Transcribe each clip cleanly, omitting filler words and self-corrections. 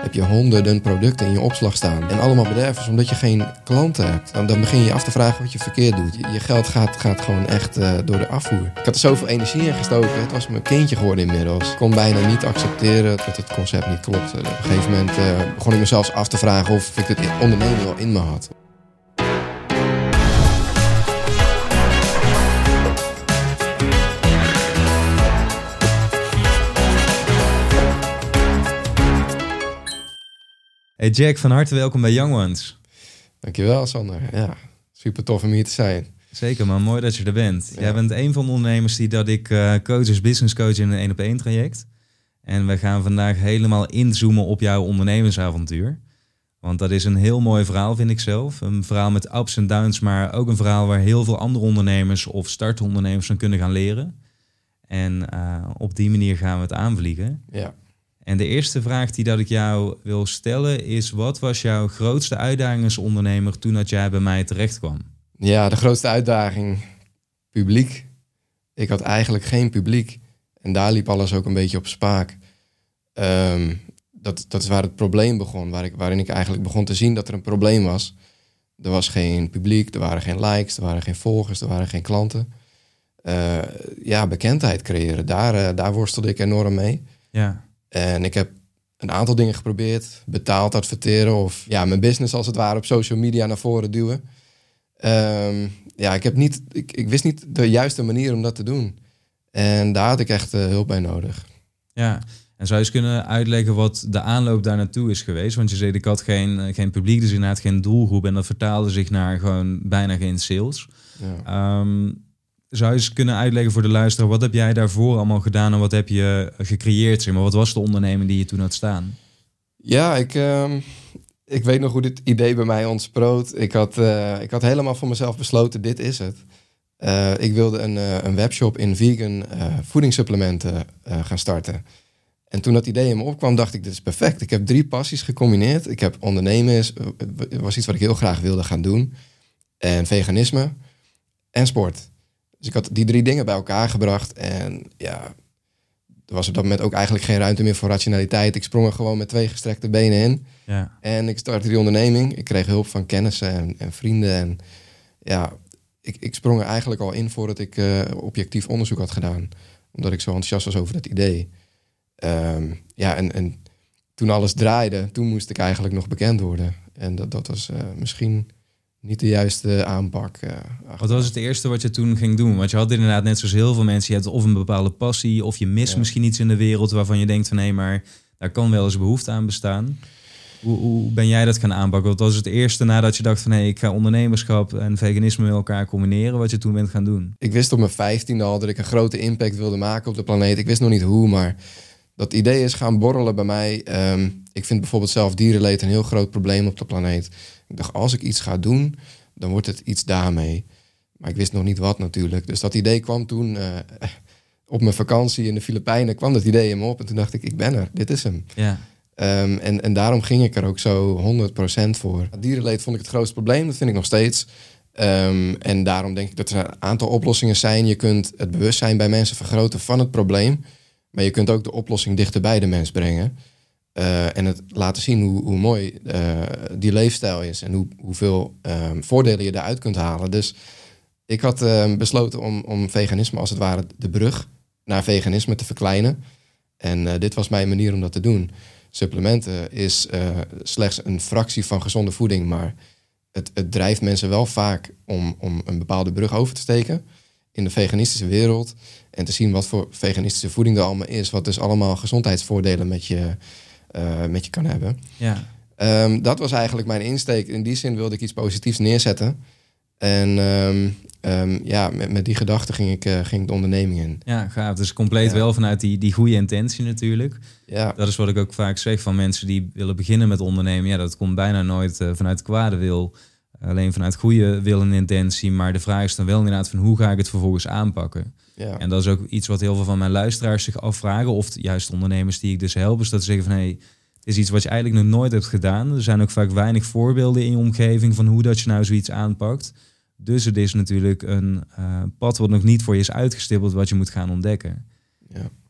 heb je honderden producten in je opslag staan. En allemaal bedervers omdat je geen klanten hebt. Dan begin je je af te vragen wat je verkeerd doet. Je geld gaat gewoon echt door de afvoer. Ik had er zoveel energie in gestoken. Het was mijn kindje geworden inmiddels. Ik kon bijna niet accepteren dat het concept niet klopte. Op een gegeven moment begon ik mezelf af te vragen of ik het ondernemen wel in me had. Hey Jack, van harte welkom bij Young Ones. Dankjewel Sander. Ja, super tof om hier te zijn. Zeker man, mooi dat je er bent. Ja. Jij bent een van de ondernemers die ik coach als business coach in een 1-op-1 traject. En we gaan vandaag helemaal inzoomen op jouw ondernemersavontuur. Want dat is een heel mooi verhaal, vind ik zelf. Een verhaal met ups en downs, maar ook een verhaal waar heel veel andere ondernemers of startondernemers van kunnen gaan leren. En op die manier gaan we het aanvliegen. Ja. En de eerste vraag die ik jou wil stellen is: wat was jouw grootste uitdaging als ondernemer toen dat jij bij mij terecht kwam? Ja, de grootste uitdaging, publiek. Ik had eigenlijk geen publiek. En daar liep alles ook een beetje op spaak. Dat is waar het probleem begon. Waarin ik eigenlijk begon te zien dat er een probleem was. Er was geen publiek, er waren geen likes, er waren geen volgers, er waren geen klanten. Bekendheid creëren, daar worstelde ik enorm mee. Ja. En ik heb een aantal dingen geprobeerd. Betaald adverteren of mijn business als het ware op social media naar voren duwen. Ik wist niet de juiste manier om dat te doen. En daar had ik echt hulp bij nodig. Ja, en zou je eens kunnen uitleggen wat de aanloop daar naartoe is geweest? Want je zei, ik had geen publiek, dus inderdaad geen doelgroep. En dat vertaalde zich naar gewoon bijna geen sales. Ja. Zou je eens kunnen uitleggen voor de luisteraar, wat heb jij daarvoor allemaal gedaan en wat heb je gecreëerd? Zeg maar, wat was de onderneming die je toen had staan? Ja, ik weet nog hoe dit idee bij mij ontsproot. Ik had helemaal voor mezelf besloten, dit is het. Ik wilde een webshop in vegan voedingssupplementen gaan starten. En toen dat idee in me opkwam, dacht ik, dit is perfect. Ik heb 3 passies gecombineerd. Ik heb ondernemen, was iets wat ik heel graag wilde gaan doen. En veganisme en sport. Dus ik had die 3 dingen bij elkaar gebracht. En ja, er was op dat moment ook eigenlijk geen ruimte meer voor rationaliteit. Ik sprong er gewoon met 2 gestrekte benen in. Ja. En ik startte die onderneming. Ik kreeg hulp van kennissen en vrienden. En ja, ik sprong er eigenlijk al in voordat ik objectief onderzoek had gedaan. Omdat ik zo enthousiast was over dat idee. En toen alles draaide, toen moest ik eigenlijk nog bekend worden. En dat was misschien niet de juiste aanpak. Wat was het eerste wat je toen ging doen? Want je had inderdaad net zoals heel veel mensen, je hebt of een bepaalde passie of je mist misschien iets in de wereld waarvan je denkt van hé, maar daar kan wel eens behoefte aan bestaan. Hoe ben jij dat gaan aanpakken? Wat was het eerste nadat je dacht van ik ga ondernemerschap en veganisme met elkaar combineren, wat je toen bent gaan doen? Ik wist op mijn 15e al dat ik een grote impact wilde maken op de planeet. Ik wist nog niet hoe, maar dat idee is gaan borrelen bij mij. Ik vind bijvoorbeeld zelf dierenleed een heel groot probleem op de planeet. Ik dacht, als ik iets ga doen, dan wordt het iets daarmee. Maar ik wist nog niet wat natuurlijk. Dus dat idee kwam toen op mijn vakantie in de Filipijnen, kwam dat idee in me op. En toen dacht ik ben er, dit is hem. Ja. En daarom ging ik er ook zo 100% voor. Dierenleed vond ik het grootste probleem, dat vind ik nog steeds. En daarom denk ik dat er een aantal oplossingen zijn. Je kunt het bewustzijn bij mensen vergroten van het probleem. Maar je kunt ook de oplossing dichter bij de mens brengen. En het laten zien hoe mooi die leefstijl is. En hoeveel voordelen je daaruit kunt halen. Dus ik had besloten om veganisme als het ware de brug naar veganisme te verkleinen. En dit was mijn manier om dat te doen. Supplementen is slechts een fractie van gezonde voeding. Maar het drijft mensen wel vaak om een bepaalde brug over te steken in de veganistische wereld. En te zien wat voor veganistische voeding er allemaal is. Wat dus allemaal gezondheidsvoordelen met je kan hebben. Ja. Dat was eigenlijk mijn insteek. In die zin wilde ik iets positiefs neerzetten. En met die gedachte ging ik de onderneming in. Ja, gaaf. Dus compleet wel vanuit die goede intentie natuurlijk. Ja. Dat is wat ik ook vaak zeg van mensen die willen beginnen met ondernemen. Ja, dat komt bijna nooit vanuit kwade wil. Alleen vanuit goede wil en intentie. Maar de vraag is dan wel inderdaad van hoe ga ik het vervolgens aanpakken? Ja. En dat is ook iets wat heel veel van mijn luisteraars zich afvragen. Of juist ondernemers die ik dus help. Is dat ze zeggen van het is iets wat je eigenlijk nog nooit hebt gedaan. Er zijn ook vaak weinig voorbeelden in je omgeving van hoe dat je nou zoiets aanpakt. Dus het is natuurlijk een pad wat nog niet voor je is uitgestippeld wat je moet gaan ontdekken. Ja.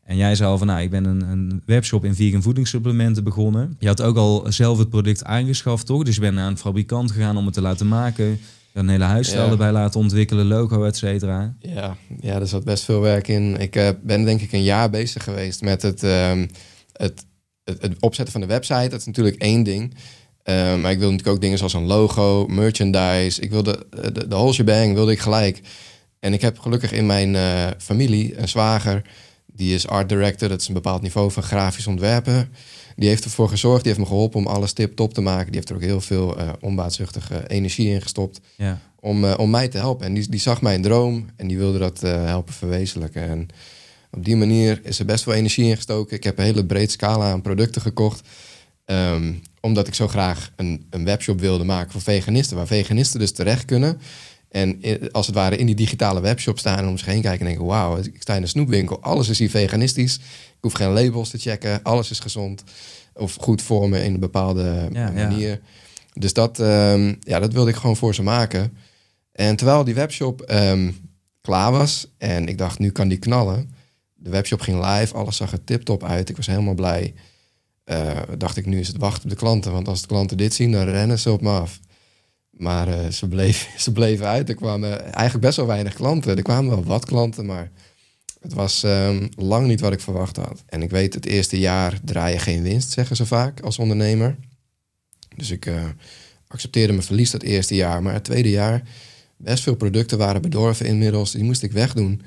En jij zei al van, ik ben een webshop in vegan voedingssupplementen begonnen. Je had ook al zelf het product aangeschaft, toch? Dus je bent naar een fabrikant gegaan om het te laten maken. Je had een hele huisstijl erbij laten ontwikkelen, logo, et cetera. Ja, er zat best veel werk in. Ik ben denk ik een jaar bezig geweest met het opzetten van de website. Dat is natuurlijk één ding. Maar ik wilde natuurlijk ook dingen zoals een logo, merchandise. Ik wilde de whole shebang wilde ik gelijk. En ik heb gelukkig in mijn familie een zwager. Die is art director. Dat is een bepaald niveau van grafisch ontwerpen. Die heeft ervoor gezorgd. Die heeft me geholpen om alles tip-top te maken. Die heeft er ook heel veel onbaatzuchtige energie in gestopt. Ja. Om mij te helpen. En die zag mijn droom. En die wilde dat helpen verwezenlijken. En op die manier is er best veel energie in gestoken. Ik heb een hele breed scala aan producten gekocht. Omdat ik zo graag een webshop wilde maken voor veganisten. Waar veganisten dus terecht kunnen. En als het ware in die digitale webshop staan en om zich heen kijken en denken, wauw, ik sta in een snoepwinkel. Alles is hier veganistisch. Ik hoef geen labels te checken. Alles is gezond. Of goed voor me in een bepaalde manier. Ja. Dus dat wilde ik gewoon voor ze maken. En terwijl die webshop klaar was en ik dacht, nu kan die knallen. De webshop ging live, alles zag er tip-top uit. Ik was helemaal blij. Dacht ik, nu is het wachten op de klanten. Want als de klanten dit zien, dan rennen ze op me af. Maar ze bleven uit. Er kwamen eigenlijk best wel weinig klanten. Er kwamen wel wat klanten, maar het was lang niet wat ik verwacht had. En ik weet, het eerste jaar draai je geen winst, zeggen ze vaak als ondernemer. Dus ik accepteerde mijn verlies dat eerste jaar. Maar het tweede jaar, best veel producten waren bedorven inmiddels. Die moest ik wegdoen.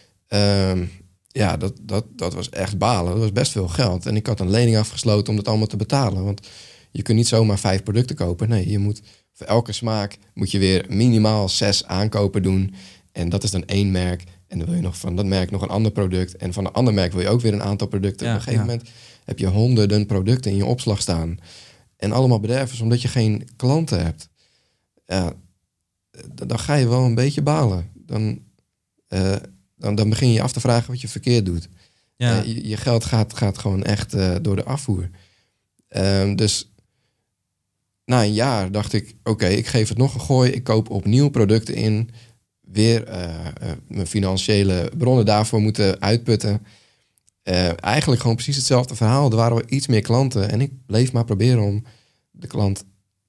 Dat was echt balen. Dat was best veel geld. En ik had een lening afgesloten om dat allemaal te betalen. Want je kunt niet zomaar 5 producten kopen. Nee, je moet voor elke smaak moet je weer minimaal 6 aankopen doen. En dat is dan 1 merk. En dan wil je nog van dat merk nog een ander product. En van een ander merk wil je ook weer een aantal producten. Op een gegeven moment heb je honderden producten in je opslag staan. En allemaal bedervers, omdat je geen klanten hebt. Ja, dan ga je wel een beetje balen. Dan begin je je af te vragen wat je verkeerd doet. Ja. Je geld gaat gewoon echt door de afvoer. Dus na een jaar dacht ik, oké, ik geef het nog een gooi. Ik koop opnieuw producten in. Weer mijn financiële bronnen daarvoor moeten uitputten. Eigenlijk gewoon precies hetzelfde verhaal. Er waren wel iets meer klanten. En ik bleef maar proberen om de klant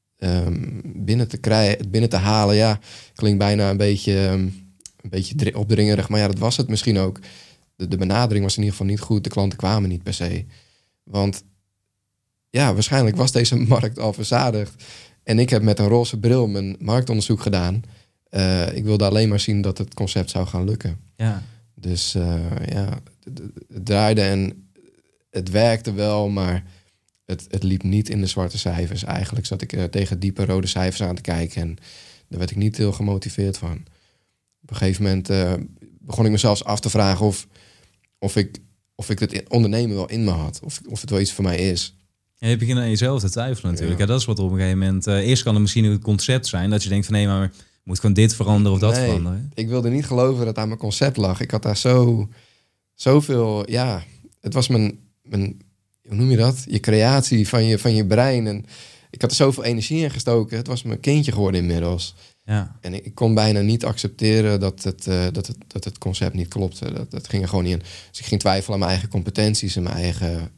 binnen te halen. Ja, klinkt bijna een beetje opdringerig. Maar ja, dat was het misschien ook. De benadering was in ieder geval niet goed. De klanten kwamen niet per se. Want ja, waarschijnlijk was deze markt al verzadigd. En ik heb met een roze bril mijn marktonderzoek gedaan. Ik wilde alleen maar zien dat het concept zou gaan lukken. Ja. Dus het draaide en het werkte wel, maar het liep niet in de zwarte cijfers. Eigenlijk zat ik tegen diepe rode cijfers aan te kijken en daar werd ik niet heel gemotiveerd van. Op een gegeven moment begon ik mezelf af te vragen of ik het ondernemen wel in me had. Of het wel iets voor mij is. Ja, je begint aan jezelf te twijfelen natuurlijk. Ja. Ja, dat is wat op een gegeven moment... eerst kan het misschien een concept zijn dat je denkt van nee, maar moet gewoon dit veranderen of dat veranderen. Ik wilde niet geloven dat het aan mijn concept lag. Ik had daar zoveel... Ja, het was mijn hoe noem je dat? Je creatie van je brein. En ik had er zoveel energie in gestoken. Het was mijn kindje geworden inmiddels. Ja. En ik kon bijna niet accepteren dat het concept niet klopte. Dat ging er gewoon niet in. Dus ik ging twijfelen aan mijn eigen competenties en mijn eigen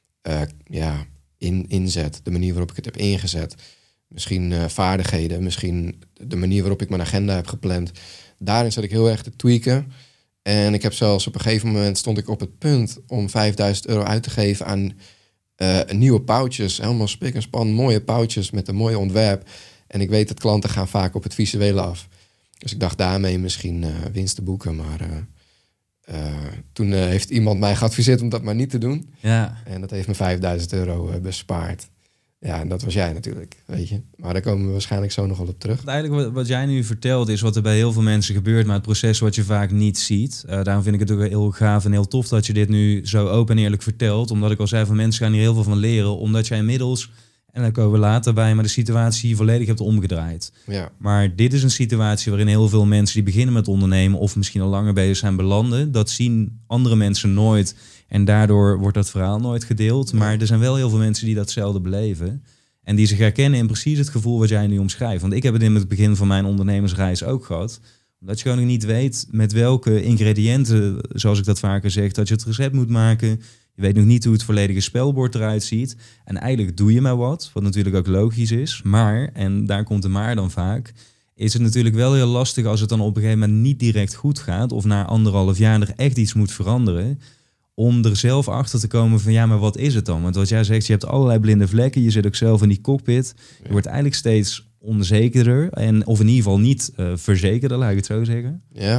inzet. De manier waarop ik het heb ingezet. Misschien vaardigheden. Misschien de manier waarop ik mijn agenda heb gepland. Daarin zat ik heel erg te tweaken. En ik heb zelfs op een gegeven moment stond ik op het punt om €5.000 uit te geven aan nieuwe pouches. Helemaal spik en span, mooie pouches met een mooi ontwerp. En ik weet dat klanten gaan vaak op het visuele af. Dus ik dacht daarmee misschien winst te boeken. Maar toen heeft iemand mij geadviseerd om dat maar niet te doen. Ja. En dat heeft me €5.000 bespaard. Ja, en dat was jij natuurlijk, weet je. Maar daar komen we waarschijnlijk zo nog wel op terug. Eigenlijk wat jij nu vertelt is wat er bij heel veel mensen gebeurt, maar het proces wat je vaak niet ziet. Daarom vind ik het ook heel gaaf en heel tof dat je dit nu zo open en eerlijk vertelt. Omdat ik al zei van mensen gaan hier heel veel van leren. Omdat jij inmiddels, en daar komen we later bij, maar de situatie volledig hebt omgedraaid. Ja. Maar dit is een situatie waarin heel veel mensen die beginnen met ondernemen of misschien al langer bezig zijn belanden. Dat zien andere mensen nooit. En daardoor wordt dat verhaal nooit gedeeld. Maar er zijn wel heel veel mensen die datzelfde beleven. En die zich herkennen in precies het gevoel wat jij nu omschrijft. Want ik heb het in het begin van mijn ondernemersreis ook gehad. Omdat je gewoon nog niet weet met welke ingrediënten, zoals ik dat vaker zeg, dat je het recept moet maken. Je weet nog niet hoe het volledige spelbord eruit ziet. En eigenlijk doe je maar wat natuurlijk ook logisch is. Maar, en daar komt de maar dan vaak, is het natuurlijk wel heel lastig als het dan op een gegeven moment niet direct goed gaat, of na 1,5 jaar er echt iets moet veranderen, om er zelf achter te komen van ja, maar wat is het dan? Want wat jij zegt, je hebt allerlei blinde vlekken, je zit ook zelf in die cockpit. Je wordt eigenlijk steeds onzekerder, of in ieder geval niet verzekerder, laat ik het zo zeggen.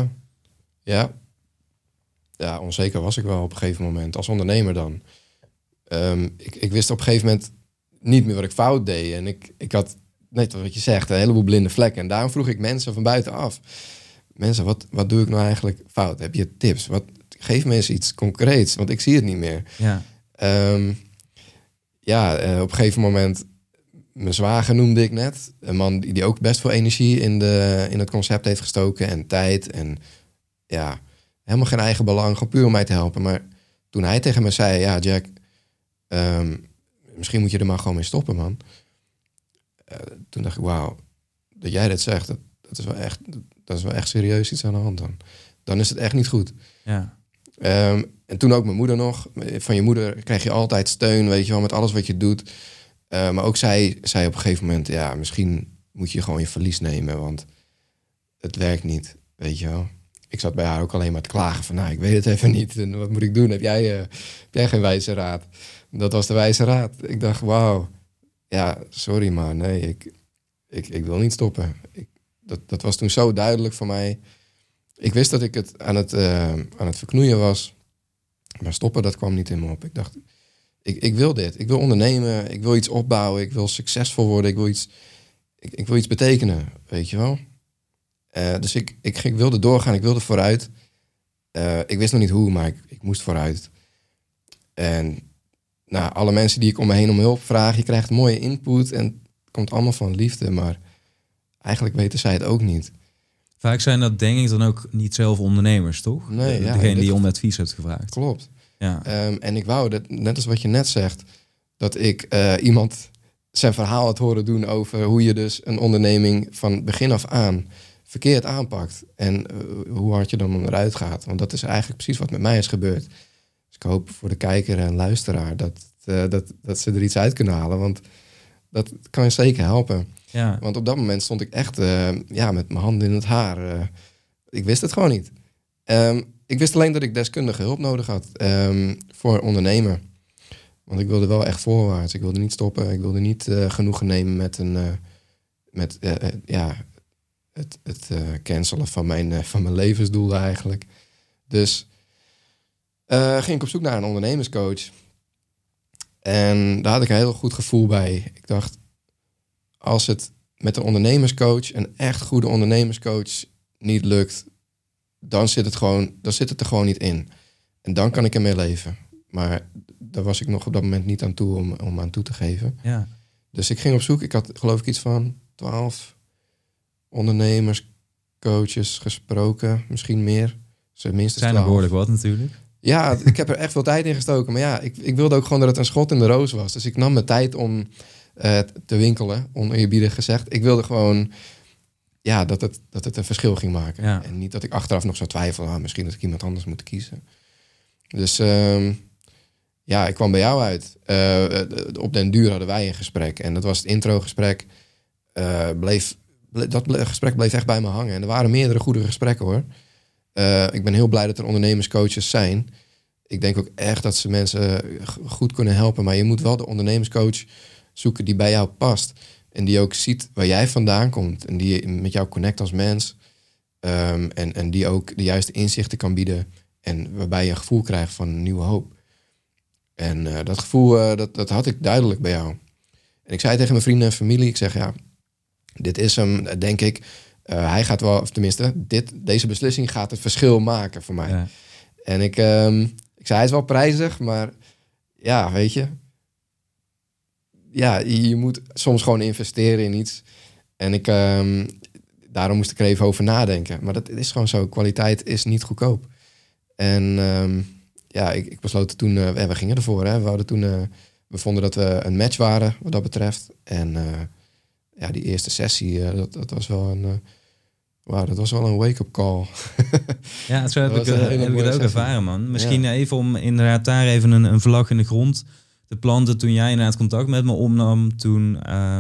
Ja, onzeker was ik wel op een gegeven moment, als ondernemer dan. Ik wist op een gegeven moment niet meer wat ik fout deed. En ik had, net wat je zegt, een heleboel blinde vlekken. En daarom vroeg ik mensen van buitenaf. Mensen, wat doe ik nou eigenlijk fout? Heb je tips? Geef me eens iets concreets, want ik zie het niet meer. Op een gegeven moment, mijn zwager noemde ik net. Een man die ook best veel energie in het concept heeft gestoken en tijd. En ja, helemaal geen eigen belang, gewoon puur om mij te helpen. Maar toen hij tegen me zei, ja Jack, misschien moet je er maar gewoon mee stoppen, man. Toen dacht ik, wauw, dat jij dit zegt, dat is wel echt serieus iets aan de hand dan. Dan is het echt niet goed. Ja. En toen ook mijn moeder nog. Van je moeder krijg je altijd steun, weet je wel, met alles wat je doet. Maar ook zij zei op een gegeven moment, ja, misschien moet je gewoon je verlies nemen, want het werkt niet, weet je wel. Ik zat bij haar ook alleen maar te klagen van, nou, ik weet het even niet. En wat moet ik doen? Heb jij geen wijze raad? Dat was de wijze raad. Ik dacht, wauw, ja, sorry, maar nee, ik wil niet stoppen. Dat was toen zo duidelijk voor mij. Ik wist dat ik het aan het verknoeien was. Maar stoppen, dat kwam niet in me op. Ik dacht, ik wil dit. Ik wil ondernemen. Ik wil iets opbouwen. Ik wil succesvol worden. Ik wil iets betekenen, weet je wel. Dus ik wilde doorgaan. Ik wilde vooruit. Ik wist nog niet hoe, maar ik moest vooruit. En nou, alle mensen die ik om me heen om hulp vraag, je krijgt mooie input en het komt allemaal van liefde. Maar eigenlijk weten zij het ook niet. Vaak zijn dat denk ik dan ook niet zelf ondernemers, toch? Nee, degene die je om advies hebt gevraagd. Klopt. Ja. En ik wou, net als wat je net zegt, dat ik iemand zijn verhaal had horen doen over hoe je dus een onderneming van begin af aan verkeerd aanpakt. En hoe hard je dan eruit gaat. Want dat is eigenlijk precies wat met mij is gebeurd. Dus ik hoop voor de kijker en luisteraar dat ze er iets uit kunnen halen. Want dat kan je zeker helpen. Ja. Want op dat moment stond ik echt met mijn handen in het haar. Ik wist het gewoon niet. Ik wist alleen dat ik deskundige hulp nodig had voor ondernemen. Want ik wilde wel echt voorwaarts. Ik wilde niet stoppen. Ik wilde niet genoegen nemen met het cancelen van mijn levensdoelen eigenlijk. Dus ging ik op zoek naar een ondernemerscoach. En daar had ik een heel goed gevoel bij. Ik dacht, als het met een ondernemerscoach, een echt goede ondernemerscoach, niet lukt, dan zit het er gewoon niet in. En dan kan ik ermee leven. Maar daar was ik nog op dat moment niet aan toe om aan toe te geven. Ja. Dus ik ging op zoek. Ik had geloof ik iets van 12 ondernemerscoaches gesproken. Misschien meer. Minstens zijn 12. er behoorlijk wat natuurlijk. Ja, ik heb er echt veel tijd in gestoken. Maar ja, ik wilde ook gewoon dat het een schot in de roos was. Dus ik nam mijn tijd om te winkelen, oneerbiedig gezegd. Ik wilde gewoon dat het een verschil ging maken. Ja. En niet dat ik achteraf nog zou twijfelen. Misschien dat ik iemand anders moet kiezen. Dus ik kwam bij jou uit. Op den duur hadden wij een gesprek. En dat was het introgesprek. Dat gesprek bleef echt bij me hangen. En er waren meerdere goede gesprekken, hoor. Ik ben heel blij dat er ondernemerscoaches zijn. Ik denk ook echt dat ze mensen goed kunnen helpen. Maar je moet wel de ondernemerscoach zoeken die bij jou past. En die ook ziet waar jij vandaan komt. En die met jou connect als mens. En die ook de juiste inzichten kan bieden. En waarbij je een gevoel krijgt van nieuwe hoop. En dat gevoel, dat had ik duidelijk bij jou. En ik zei tegen mijn vrienden en familie, ik zeg ja, dit is hem, denk ik. Hij gaat wel, of tenminste, deze beslissing gaat het verschil maken voor mij. Ja. En ik zei, hij is wel prijzig, maar ja, weet je. Ja, je moet soms gewoon investeren in iets. En daarom moest ik er even over nadenken. Maar dat is gewoon zo, kwaliteit is niet goedkoop. En ik besloot toen, we gingen ervoor. Hè. We vonden dat we een match waren wat dat betreft. En die eerste sessie, dat was wel Wauw, dat was wel een wake-up call. Ja, zo heb ik het ook ervaren, man. Misschien even om inderdaad daar even een vlag in de grond te planten. Toen jij inderdaad contact met me opnam, toen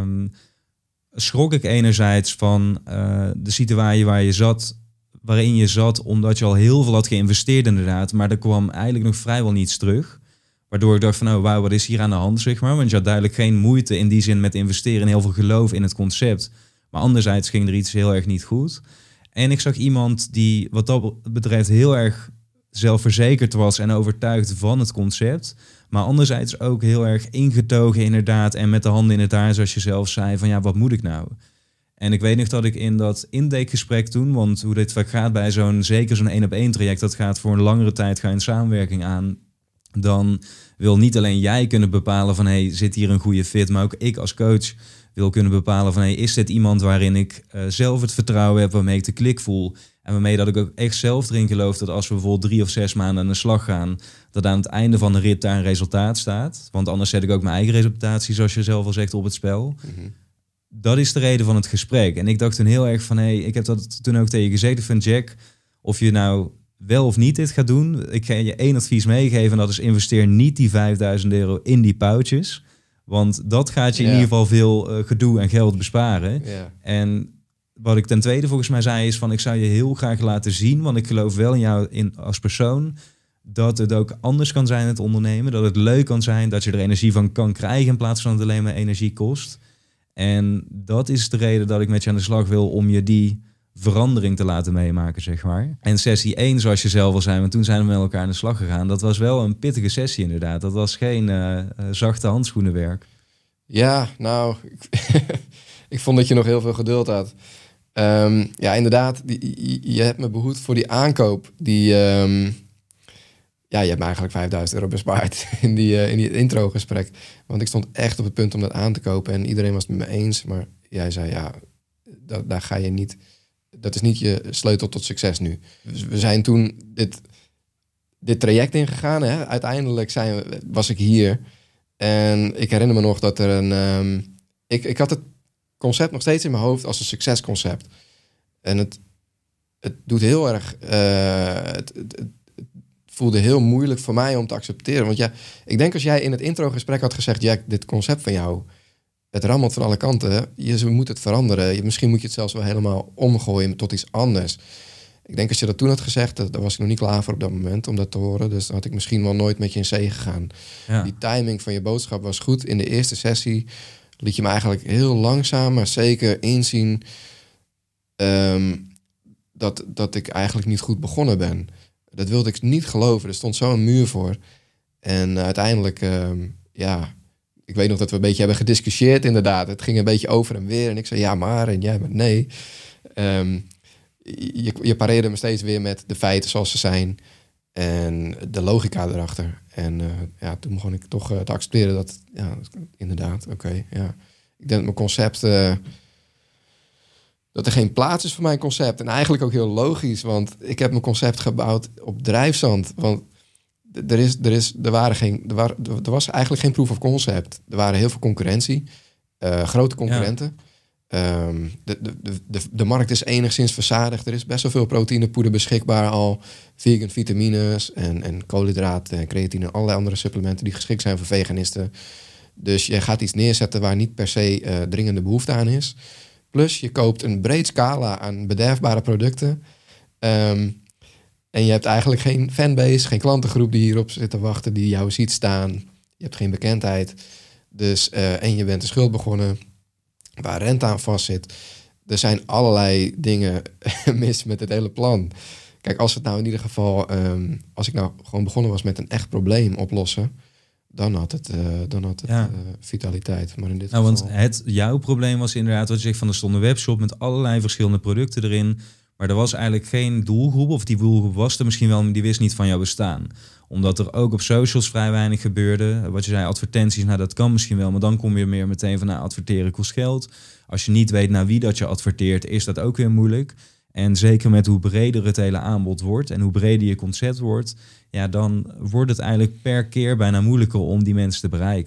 schrok ik enerzijds van de situatie waarin je zat, omdat je al heel veel had geïnvesteerd inderdaad. Maar er kwam eigenlijk nog vrijwel niets terug. Waardoor ik dacht van, wauw, wat is hier aan de hand, zeg maar. Want je had duidelijk geen moeite in die zin met investeren en heel veel geloof in het concept. Maar anderzijds ging er iets heel erg niet goed. En ik zag iemand die wat dat betreft heel erg zelfverzekerd was en overtuigd van het concept. Maar anderzijds ook heel erg ingetogen inderdaad en met de handen in het haar, zoals je zelf zei, van wat moet ik nou? En ik weet nog dat ik in dat intakegesprek toen, want hoe dit vaak gaat bij zeker zo'n 1-op-1 traject, dat gaat voor een langere tijd, ga je in samenwerking aan. Dan wil niet alleen jij kunnen bepalen van zit hier een goede fit, maar ook ik als coach wil kunnen bepalen van is dit iemand waarin ik zelf het vertrouwen heb, waarmee ik de klik voel en waarmee dat ik ook echt zelf erin geloof dat als we bijvoorbeeld 3 of 6 maanden aan de slag gaan, dat aan het einde van de rit daar een resultaat staat. Want anders zet ik ook mijn eigen reputatie, zoals je zelf al zegt, op het spel. Mm-hmm. Dat is de reden van het gesprek. En ik dacht toen heel erg van ik heb dat toen ook tegen je gezegd van Jack, of je nou wel of niet dit gaat doen. Ik ga je 1 advies meegeven en dat is investeer niet die €5.000 in die pouches. Want dat gaat je in ieder geval veel gedoe en geld besparen. Yeah. En wat ik ten tweede volgens mij zei is van ik zou je heel graag laten zien, want ik geloof wel in jou als persoon, dat het ook anders kan zijn het ondernemen. Dat het leuk kan zijn, dat je er energie van kan krijgen in plaats van dat het alleen maar energie kost. En dat is de reden dat ik met je aan de slag wil om je die verandering te laten meemaken, zeg maar. En sessie 1, zoals je zelf al zei, want toen zijn we met elkaar aan de slag gegaan. Dat was wel een pittige sessie inderdaad. Dat was geen zachte handschoenenwerk. Ja, nou, ik vond dat je nog heel veel geduld had. Ja, inderdaad, je hebt me behoed voor die aankoop. Je hebt me eigenlijk €5.000 bespaard in die introgesprek. Want ik stond echt op het punt om dat aan te kopen. En iedereen was het met me eens. Maar jij zei, daar ga je niet. Dat is niet je sleutel tot succes nu. Dus we zijn toen dit traject ingegaan. Hè? Uiteindelijk was ik hier. En ik herinner me nog dat er ik had het concept nog steeds in mijn hoofd als een succesconcept. En het doet heel erg. Het voelde heel moeilijk voor mij om te accepteren. Want ik denk als jij in het introgesprek had gezegd, Jack, dit concept van jou, het rammelt van alle kanten. Je moet het veranderen. Misschien moet je het zelfs wel helemaal omgooien tot iets anders. Ik denk als je dat toen had gezegd, daar was ik nog niet klaar voor op dat moment om dat te horen. Dus dan had ik misschien wel nooit met je in zee gegaan. Ja. Die timing van je boodschap was goed. In de eerste sessie liet je me eigenlijk heel langzaam, maar zeker inzien dat ik eigenlijk niet goed begonnen ben. Dat wilde ik niet geloven. Er stond zo'n muur voor. En uiteindelijk, ik weet nog dat we een beetje hebben gediscussieerd inderdaad. Het ging een beetje over en weer. En ik zei ja maar en jij maar nee. Je pareerde me steeds weer met de feiten zoals ze zijn. En de logica erachter. En toen begon ik toch te accepteren dat, inderdaad, oké. Ik denk dat mijn concept, dat er geen plaats is voor mijn concept. En eigenlijk ook heel logisch, want ik heb mijn concept gebouwd op drijfzand. Want er was eigenlijk geen proof of concept. Er waren heel veel concurrentie, grote concurrenten. Ja. De markt is enigszins verzadigd. Er is best wel veel proteïnepoeder beschikbaar al. Vegan vitamines en koolhydraten en creatine en allerlei andere supplementen die geschikt zijn voor veganisten. Dus je gaat iets neerzetten waar niet per se dringende behoefte aan is. Plus je koopt een breed scala aan bederfbare producten. En je hebt eigenlijk geen fanbase, geen klantengroep die hierop zit te wachten, die jou ziet staan. Je hebt geen bekendheid. Dus, en je bent een schuld begonnen waar rente aan vast zit. Er zijn allerlei dingen mis met het hele plan. Kijk, als het nou in ieder geval, als ik nou gewoon begonnen was met een echt probleem oplossen, dan had het vitaliteit. Maar in dit geval... Want jouw probleem was inderdaad wat je zegt van er stond een webshop met allerlei verschillende producten erin. Maar er was eigenlijk geen doelgroep, of die doelgroep was er misschien wel, maar die wist niet van jouw bestaan. Omdat er ook op socials vrij weinig gebeurde. Wat je zei, advertenties, dat kan misschien wel, maar dan kom je meer meteen van adverteren kost geld. Als je niet weet naar wie dat je adverteert, is dat ook weer moeilijk. En zeker met hoe breder het hele aanbod wordt en hoe breder je concept wordt, dan wordt het eigenlijk per keer bijna moeilijker om die mensen te bereiken.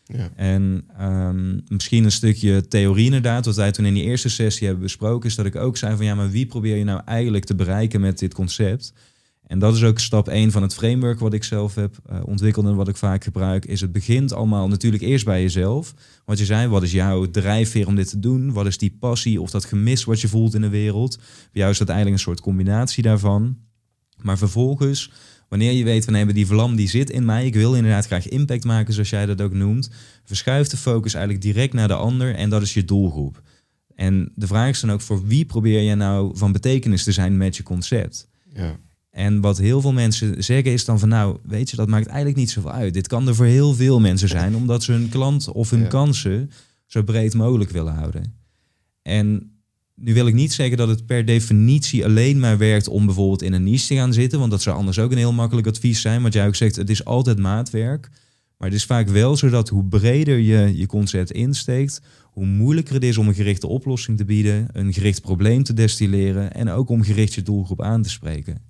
Ja. En misschien een stukje theorie inderdaad, wat wij toen in die eerste sessie hebben besproken, is dat ik ook zei van ja, maar wie probeer je nou eigenlijk te bereiken met dit concept? En dat is ook stap 1 van het framework wat ik zelf heb ontwikkeld en wat ik vaak gebruik, is het begint allemaal natuurlijk eerst bij jezelf. Wat je zei, wat is jouw drijfveer om dit te doen? Wat is die passie of dat gemis wat je voelt in de wereld? Bij jou is dat eigenlijk een soort combinatie daarvan. Maar vervolgens, wanneer je weet van nee, die vlam die zit in mij, ik wil inderdaad graag impact maken zoals jij dat ook noemt, verschuift de focus eigenlijk direct naar de ander en dat is je doelgroep. En de vraag is dan ook, voor wie probeer je nou van betekenis te zijn met je concept? Ja. En wat heel veel mensen zeggen is dan van nou, weet je, dat maakt eigenlijk niet zoveel uit. Dit kan er voor heel veel mensen zijn, omdat ze hun klant of hun kansen zo breed mogelijk willen houden. En nu wil ik niet zeggen dat het per definitie alleen maar werkt om bijvoorbeeld in een niche te gaan zitten, want dat zou anders ook een heel makkelijk advies zijn. Want jij ook zegt, het is altijd maatwerk. Maar het is vaak wel zo dat hoe breder je concept insteekt, hoe moeilijker het is om een gerichte oplossing te bieden, een gericht probleem te destilleren en ook om gericht je doelgroep aan te spreken.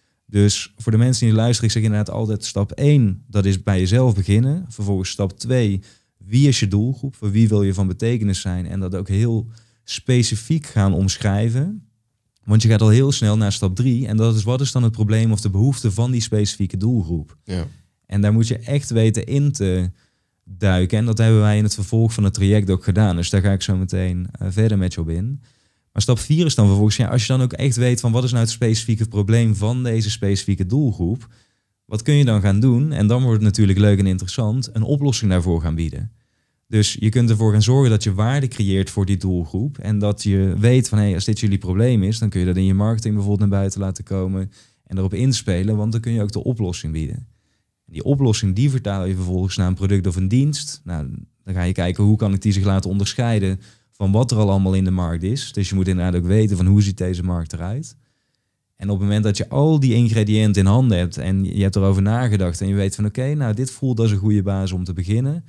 Dus voor de mensen die luisteren, ik zeg inderdaad altijd stap 1, dat is bij jezelf beginnen. Vervolgens stap 2, wie is je doelgroep? Voor wie wil je van betekenis zijn? En dat ook heel specifiek gaan omschrijven. Want je gaat al heel snel naar stap 3. En dat is, wat is dan het probleem of de behoefte van die specifieke doelgroep? Ja. En daar moet je echt weten in te duiken. En dat hebben wij in het vervolg van het traject ook gedaan. Dus daar ga ik zo meteen verder met je op in. Maar stap 4 is dan vervolgens, ja, als je dan ook echt weet van wat is nou het specifieke probleem van deze specifieke doelgroep, wat kun je dan gaan doen? En dan wordt het natuurlijk leuk en interessant, een oplossing daarvoor gaan bieden. Dus je kunt ervoor gaan zorgen dat je waarde creëert voor die doelgroep en dat je weet van hey, als dit jullie probleem is, dan kun je dat in je marketing bijvoorbeeld naar buiten laten komen en erop inspelen, want dan kun je ook de oplossing bieden. En die oplossing die vertaal je vervolgens naar een product of een dienst. Nou, dan ga je kijken hoe kan ik die zich laten onderscheiden van wat er al allemaal in de markt is. Dus je moet inderdaad ook weten van hoe ziet deze markt eruit. En op het moment dat je al die ingrediënten in handen hebt en je hebt erover nagedacht en je weet van oké, nou dit voelt als een goede basis om te beginnen,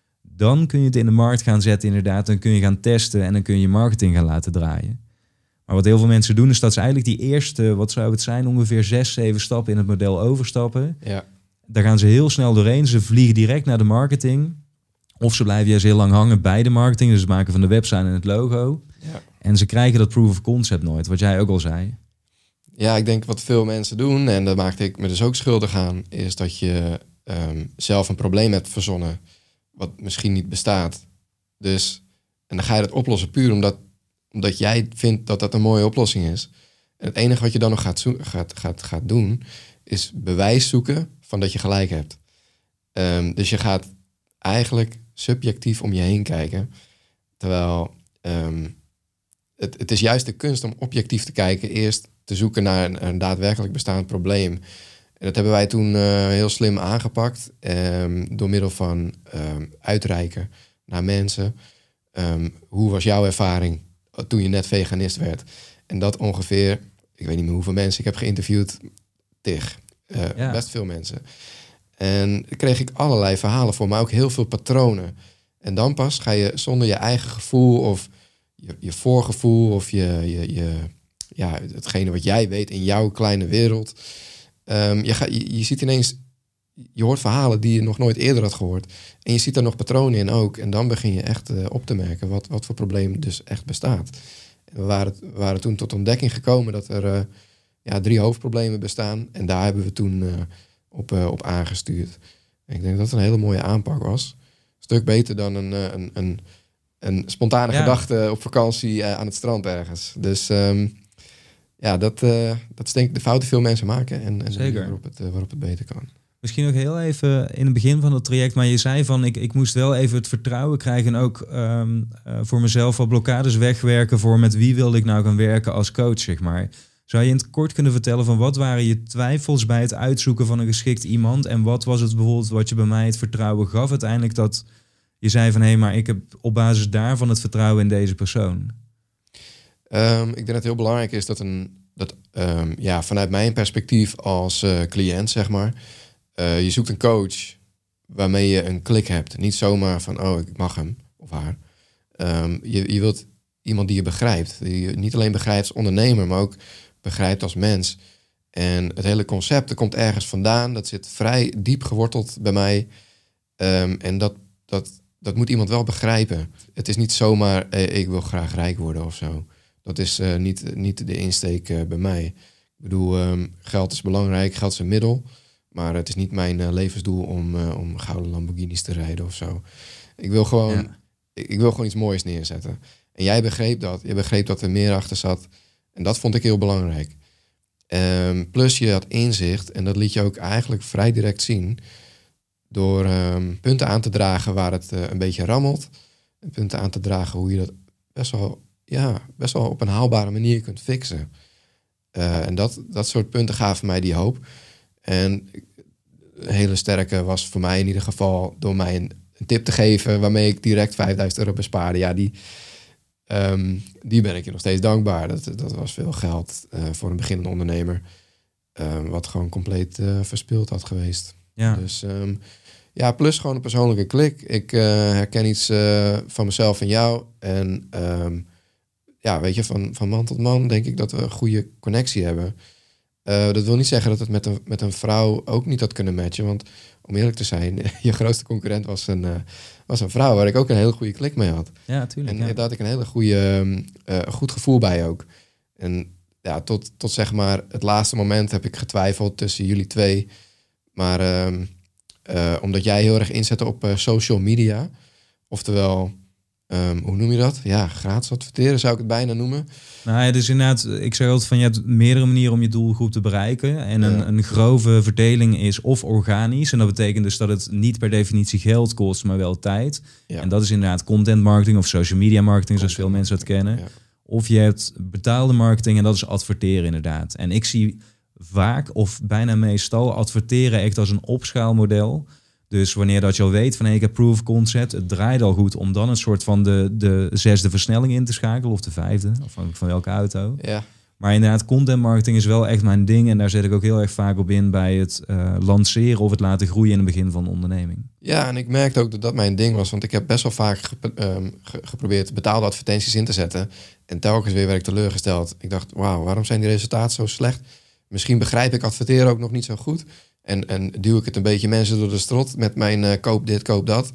dan kun je het in de markt gaan zetten inderdaad. Dan kun je gaan testen en dan kun je marketing gaan laten draaien. Maar wat heel veel mensen doen is dat ze eigenlijk die eerste, wat zou het zijn, ongeveer 6, 7 stappen in het model overstappen. Ja. Daar gaan ze heel snel doorheen. Ze vliegen direct naar de marketing. Of ze blijven juist heel lang hangen bij de marketing. Dus het maken van de website en het logo. Ja. En ze krijgen dat proof of concept nooit. Wat jij ook al zei. Ja, ik denk wat veel mensen doen, en daar maakte ik me dus ook schuldig aan, is dat je zelf een probleem hebt verzonnen wat misschien niet bestaat. Dus, en dan ga je dat oplossen puur omdat jij vindt dat dat een mooie oplossing is. En het enige wat je dan nog gaat doen, is bewijs zoeken van dat je gelijk hebt. Dus je gaat eigenlijk subjectief om je heen kijken. Terwijl het is juist de kunst om objectief te kijken. Eerst te zoeken naar een daadwerkelijk bestaand probleem. En dat hebben wij toen heel slim aangepakt. Door middel van uitreiken naar mensen. Hoe was jouw ervaring toen je net veganist werd? En dat ongeveer, ik weet niet meer hoeveel mensen ik heb geïnterviewd. Best veel mensen. En kreeg ik allerlei verhalen voor, maar ook heel veel patronen. En dan pas ga je zonder je eigen gevoel of je voorgevoel of hetgene wat jij weet in jouw kleine wereld. Je ziet ineens, je hoort verhalen die je nog nooit eerder had gehoord. En je ziet er nog patronen in ook. En dan begin je echt op te merken wat voor probleem dus echt bestaat. En we waren toen tot ontdekking gekomen dat er 3 hoofdproblemen bestaan. En daar hebben we toen op aangestuurd. En ik denk dat het een hele mooie aanpak was. Een stuk beter dan een spontane gedachte op vakantie aan het strand ergens. Dus dat is denk ik de fout die veel mensen maken. En waarop het beter kan. Misschien ook heel even in het begin van het traject. Maar je zei van ik moest wel even het vertrouwen krijgen. En ook voor mezelf wat blokkades wegwerken voor met wie wilde ik nou gaan werken als coach, zeg maar. Zou je in het kort kunnen vertellen van wat waren je twijfels bij het uitzoeken van een geschikt iemand? En wat was het bijvoorbeeld wat je bij mij het vertrouwen gaf uiteindelijk dat je zei van hé, maar ik heb op basis daarvan het vertrouwen in deze persoon? Ik denk dat het heel belangrijk is dat vanuit mijn perspectief als cliënt, zeg maar, je zoekt een coach waarmee je een klik hebt. Niet zomaar van ik mag hem of haar. Je wilt iemand die je begrijpt. Die je niet alleen begrijpt als ondernemer, maar ook begrijpt als mens. En het hele concept, dat komt ergens vandaan. Dat zit vrij diep geworteld bij mij. En dat dat moet iemand wel begrijpen. Het is niet zomaar, ik wil graag rijk worden of zo. Dat is niet de insteek bij mij. Ik bedoel, geld is belangrijk, geld is een middel. Maar het is niet mijn levensdoel om gouden Lamborghinis te rijden of zo. Ik wil gewoon iets moois neerzetten. En jij begreep dat. Je begreep dat er meer achter zat. En dat vond ik heel belangrijk. Plus je had inzicht. En dat liet je ook eigenlijk vrij direct zien. Door punten aan te dragen waar het een beetje rammelt. En punten aan te dragen hoe je dat best wel op een haalbare manier kunt fixen. En dat soort punten gaven mij die hoop. En een hele sterke was voor mij in ieder geval door mij een tip te geven waarmee ik direct €5.000 bespaarde. Ja, die ben ik je nog steeds dankbaar. Dat was veel geld voor een beginnende ondernemer. Wat gewoon compleet verspild had geweest. Ja. Dus plus gewoon een persoonlijke klik. Ik herken iets van mezelf en jou. En weet je, van man tot man denk ik dat we een goede connectie hebben. Dat wil niet zeggen dat het met een vrouw ook niet had kunnen matchen. Want om eerlijk te zijn, je grootste concurrent was een vrouw waar ik ook een hele goede klik mee had. Ja, natuurlijk. En daar had ik een hele goed gevoel bij ook. En ja, tot zeg maar het laatste moment heb ik getwijfeld tussen jullie twee. Maar omdat jij heel erg inzette op social media. Oftewel, hoe noem je dat? Ja, gratis adverteren zou ik het bijna noemen. Nou ja, dus inderdaad, ik zeg altijd van je hebt meerdere manieren om je doelgroep te bereiken. En een grove verdeling is of organisch. En dat betekent dus dat het niet per definitie geld kost, maar wel tijd. Ja. En dat is inderdaad content marketing of social media marketing, zoals veel mensen dat kennen. Ja. Of je hebt betaalde marketing en dat is adverteren inderdaad. En ik zie vaak of bijna meestal adverteren echt als een opschaalmodel. Dus wanneer dat je al weet van ik heb proof of concept, het draait al goed om dan een soort van de 6e versnelling in te schakelen of de 5e, afhankelijk van welke auto. Ja. Maar inderdaad, content marketing is wel echt mijn ding en daar zet ik ook heel erg vaak op in bij het lanceren of het laten groeien in het begin van de onderneming. Ja, en ik merkte ook dat dat mijn ding was, want ik heb best wel vaak geprobeerd betaalde advertenties in te zetten en telkens weer werd ik teleurgesteld. Ik dacht, wauw, waarom zijn die resultaten zo slecht? Misschien begrijp ik adverteren ook nog niet zo goed. En duw ik het een beetje mensen door de strot met mijn koop dit, koop dat.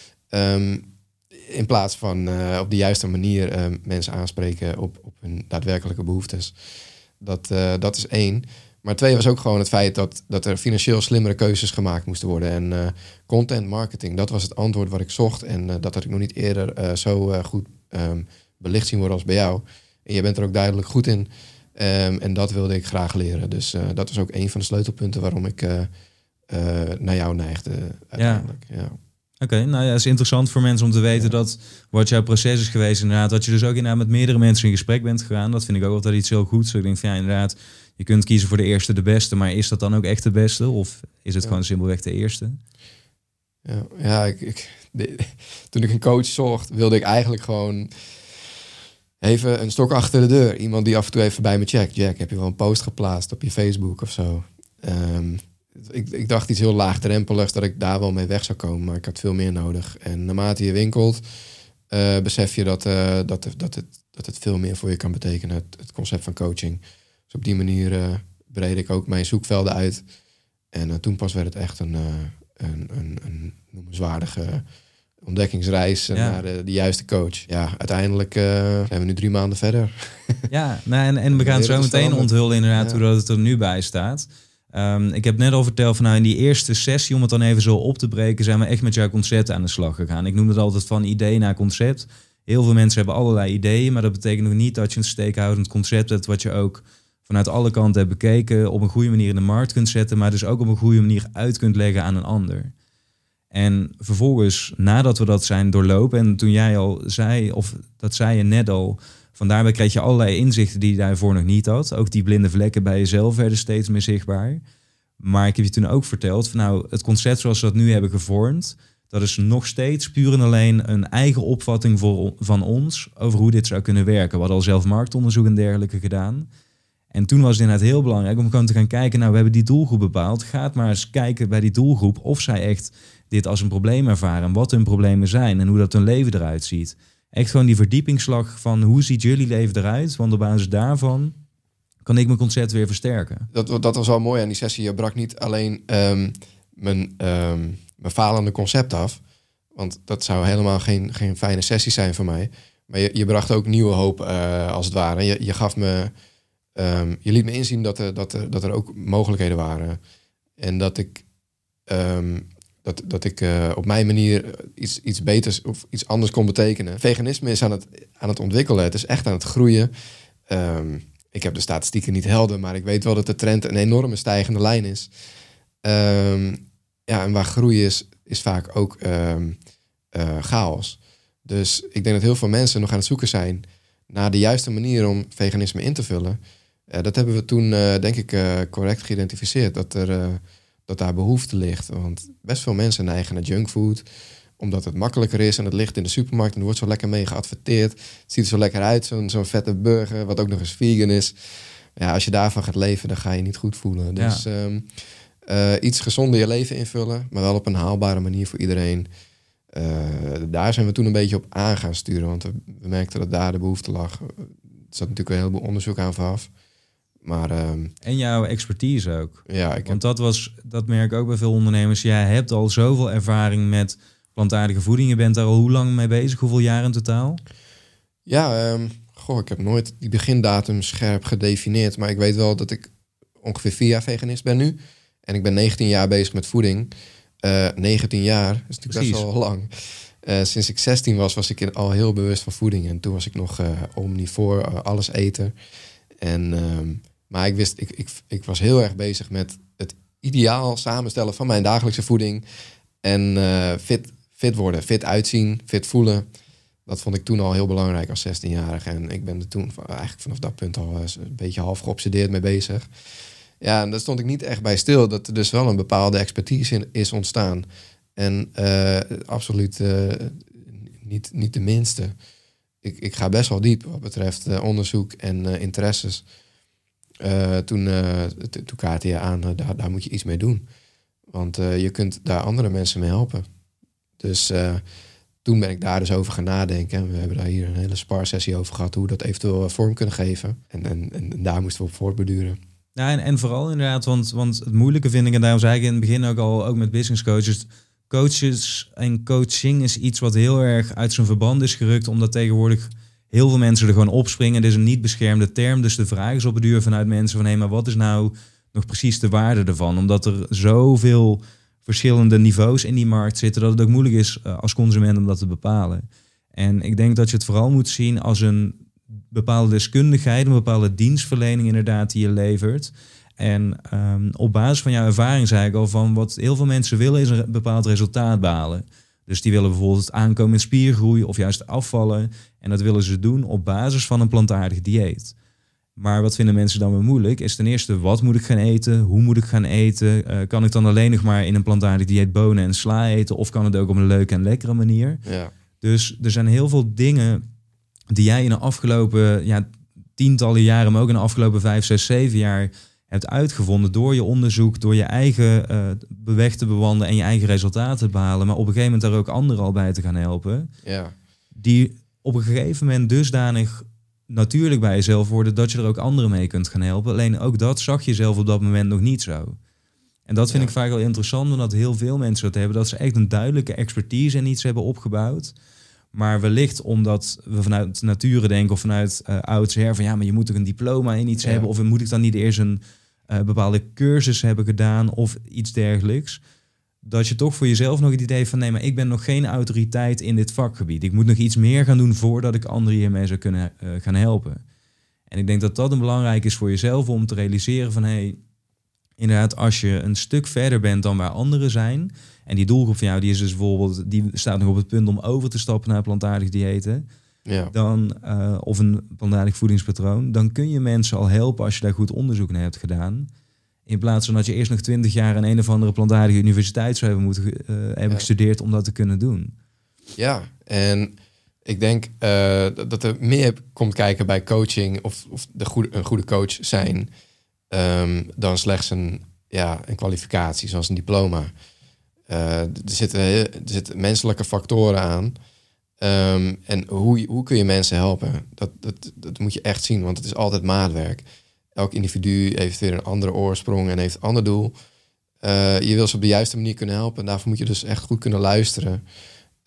In plaats van op de juiste manier mensen aanspreken op hun daadwerkelijke behoeftes. Dat is 1. Maar 2 was ook gewoon het feit dat er financieel slimmere keuzes gemaakt moesten worden. En content marketing, dat was het antwoord wat ik zocht. En dat had ik nog niet eerder zo goed belicht zien worden als bij jou. En je bent er ook duidelijk goed in. En dat wilde ik graag leren. Dus dat was ook een van de sleutelpunten waarom ik naar jou neigde uiteindelijk. Ja. Oké, nou ja, het is interessant voor mensen om te weten dat wat jouw proces is geweest inderdaad, dat je dus ook inderdaad met meerdere mensen in gesprek bent gegaan. Dat vind ik ook altijd iets heel goeds. Ik denk van ja, inderdaad, je kunt kiezen voor de eerste de beste, maar is dat dan ook echt de beste? Of is het gewoon simpelweg de eerste? Toen ik een coach zocht, wilde ik eigenlijk gewoon even een stok achter de deur. Iemand die af en toe even bij me checkt. Jack, heb je wel een post geplaatst op je Facebook of zo? Ik dacht iets heel laagdrempeligs dat ik daar wel mee weg zou komen. Maar ik had veel meer nodig. En naarmate je winkelt, besef je dat het veel meer voor je kan betekenen. Het concept van coaching. Dus op die manier breed ik ook mijn zoekvelden uit. En toen pas werd het echt een noemenswaardige ontdekkingsreis naar de juiste coach. Ja, uiteindelijk zijn we nu 3 maanden verder. Ja, nou, en we gaan zo meteen onthullen inderdaad hoe dat het er nu bij staat. Ik heb net al verteld van in die eerste sessie, om het dan even zo op te breken, zijn we echt met jouw concept aan de slag gegaan. Ik noem het altijd van idee naar concept. Heel veel mensen hebben allerlei ideeën, maar dat betekent nog niet dat je een steekhoudend concept hebt wat je ook vanuit alle kanten hebt bekeken, op een goede manier in de markt kunt zetten, maar dus ook op een goede manier uit kunt leggen aan een ander. En vervolgens, nadat we dat zijn doorlopen, en toen jij al zei, of dat zei je net al, van daarbij kreeg je allerlei inzichten die je daarvoor nog niet had. Ook die blinde vlekken bij jezelf werden steeds meer zichtbaar. Maar ik heb je toen ook verteld, van nou, het concept zoals we dat nu hebben gevormd, dat is nog steeds puur en alleen een eigen opvatting van ons over hoe dit zou kunnen werken. We hadden al zelf marktonderzoek en dergelijke gedaan. En toen was het inderdaad heel belangrijk om gewoon te gaan kijken, nou, we hebben die doelgroep bepaald. Ga maar eens kijken bij die doelgroep of zij echt dit als een probleem ervaren, wat hun problemen zijn en hoe dat hun leven eruit ziet. Echt gewoon die verdiepingsslag van hoe ziet jullie leven eruit? Want op basis daarvan kan ik mijn concept weer versterken. Dat was wel mooi aan die sessie. Je brak niet alleen mijn falende concept af, Want dat zou helemaal geen fijne sessie zijn voor mij. Maar je bracht ook nieuwe hoop, als het ware. Je gaf me... je liet me inzien dat er ook mogelijkheden waren. En dat ik... Dat ik op mijn manier iets beters of iets anders kon betekenen. Veganisme is aan het ontwikkelen. Het is echt aan het groeien. Ik heb de statistieken niet helder, maar ik weet wel dat de trend een enorme stijgende lijn is. En waar groei is vaak ook chaos. Dus ik denk dat heel veel mensen nog aan het zoeken zijn naar de juiste manier om veganisme in te vullen. Dat hebben we toen, denk ik, correct geïdentificeerd. Dat daar behoefte ligt. Want best veel mensen neigen naar junkfood, omdat het makkelijker is en het ligt in de supermarkt en er wordt zo lekker mee geadverteerd. Het ziet er zo lekker uit, zo'n vette burger, wat ook nog eens vegan is. Ja, als je daarvan gaat leven, dan ga je niet goed voelen. Dus iets gezonder je leven invullen, maar wel op een haalbare manier voor iedereen. Daar zijn we toen een beetje op aan gaan sturen, want we merkten dat daar de behoefte lag. Er zat natuurlijk een heleboel onderzoek aan vooraf. Maar, en jouw expertise ook. Ja, want dat merk ik ook bij veel ondernemers. Jij hebt al zoveel ervaring met plantaardige voeding. Je bent daar al hoe lang mee bezig? Hoeveel jaar in totaal? Ja, ik heb nooit die begindatum scherp gedefinieerd. Maar ik weet wel dat ik ongeveer 4 jaar veganist ben nu. En ik ben 19 jaar bezig met voeding. 19 jaar is natuurlijk Precies. best wel lang. Sinds ik 16 was ik al heel bewust van voeding. En toen was ik nog omnivoor, alles eten. Maar ik was heel erg bezig met het ideaal samenstellen van mijn dagelijkse voeding. En fit worden, fit uitzien, fit voelen. Dat vond ik toen al heel belangrijk als 16-jarige. En ik ben er toen eigenlijk vanaf dat punt al een beetje half geobsedeerd mee bezig. Ja, en daar stond ik niet echt bij stil. Dat er dus wel een bepaalde expertise in is ontstaan. En absoluut niet de minste. Ik ga best wel diep wat betreft onderzoek en interesses. Toen kaartte je aan, daar moet je iets mee doen. Want je kunt daar andere mensen mee helpen. Dus toen ben ik daar dus over gaan nadenken. En we hebben daar hier een hele sparsessie over gehad, hoe we dat eventueel vorm kunnen geven. En daar moesten we op voortborduren. Ja, en vooral inderdaad, want het moeilijke vind ik, en daarom zei ik in het begin ook met business coaches. Coaches en coaching is iets wat heel erg uit zijn verband is gerukt, omdat tegenwoordig heel veel mensen er gewoon opspringen. Het is een niet beschermde term, dus de vraag is op het duur vanuit mensen van, maar wat is nou nog precies de waarde ervan? Omdat er zoveel verschillende niveaus in die markt zitten, dat het ook moeilijk is als consument om dat te bepalen. En ik denk dat je het vooral moet zien als een bepaalde deskundigheid, een bepaalde dienstverlening inderdaad die je levert. En op basis van jouw ervaring zei ik al van wat heel veel mensen willen is een bepaald resultaat behalen. Dus die willen bijvoorbeeld aankomen in spiergroei of juist afvallen. En dat willen ze doen op basis van een plantaardig dieet. Maar wat vinden mensen dan weer moeilijk is ten eerste, wat moet ik gaan eten? Hoe moet ik gaan eten? Kan ik dan alleen nog maar in een plantaardig dieet bonen en sla eten? Of kan het ook op een leuke en lekkere manier? Ja. Dus er zijn heel veel dingen die jij in de afgelopen tientallen jaren, maar ook in de afgelopen 5, 6, 7 jaar hebt uitgevonden door je onderzoek, door je eigen weg te bewandelen en je eigen resultaten te behalen. Maar op een gegeven moment daar ook anderen al bij te gaan helpen. Ja. Die op een gegeven moment dusdanig natuurlijk bij jezelf worden dat je er ook anderen mee kunt gaan helpen. Alleen ook dat zag je zelf op dat moment nog niet zo. En dat vind ik vaak wel interessant, omdat heel veel mensen dat hebben. Dat ze echt een duidelijke expertise in iets hebben opgebouwd. Maar wellicht omdat we vanuit nature denken of vanuit oudsher van maar je moet toch een diploma in iets hebben. Of moet ik dan niet eerst een bepaalde cursus hebben gedaan of iets dergelijks. Dat je toch voor jezelf nog het idee van maar ik ben nog geen autoriteit in dit vakgebied. Ik moet nog iets meer gaan doen voordat ik anderen hiermee zou kunnen gaan helpen. En ik denk dat dat een belangrijk is voor jezelf om te realiseren van inderdaad, als je een stuk verder bent dan waar anderen zijn. En die doelgroep van jou, die is dus bijvoorbeeld, die staat nog op het punt om over te stappen naar plantaardig diëten. Ja. Dan, of een plantaardig voedingspatroon. Dan kun je mensen al helpen als je daar goed onderzoek naar hebt gedaan. In plaats van dat je eerst nog 20 jaar aan een of andere plantaardige universiteit zou hebben gestudeerd om dat te kunnen doen. Ja, en ik denk dat er meer komt kijken bij coaching of een goede coach zijn dan slechts een kwalificatie, zoals een diploma. Er zitten menselijke factoren aan. En hoe kun je mensen helpen? Dat moet je echt zien, want het is altijd maatwerk. Elk individu heeft weer een andere oorsprong en heeft een ander doel. Je wil ze op de juiste manier kunnen helpen. En daarvoor moet je dus echt goed kunnen luisteren.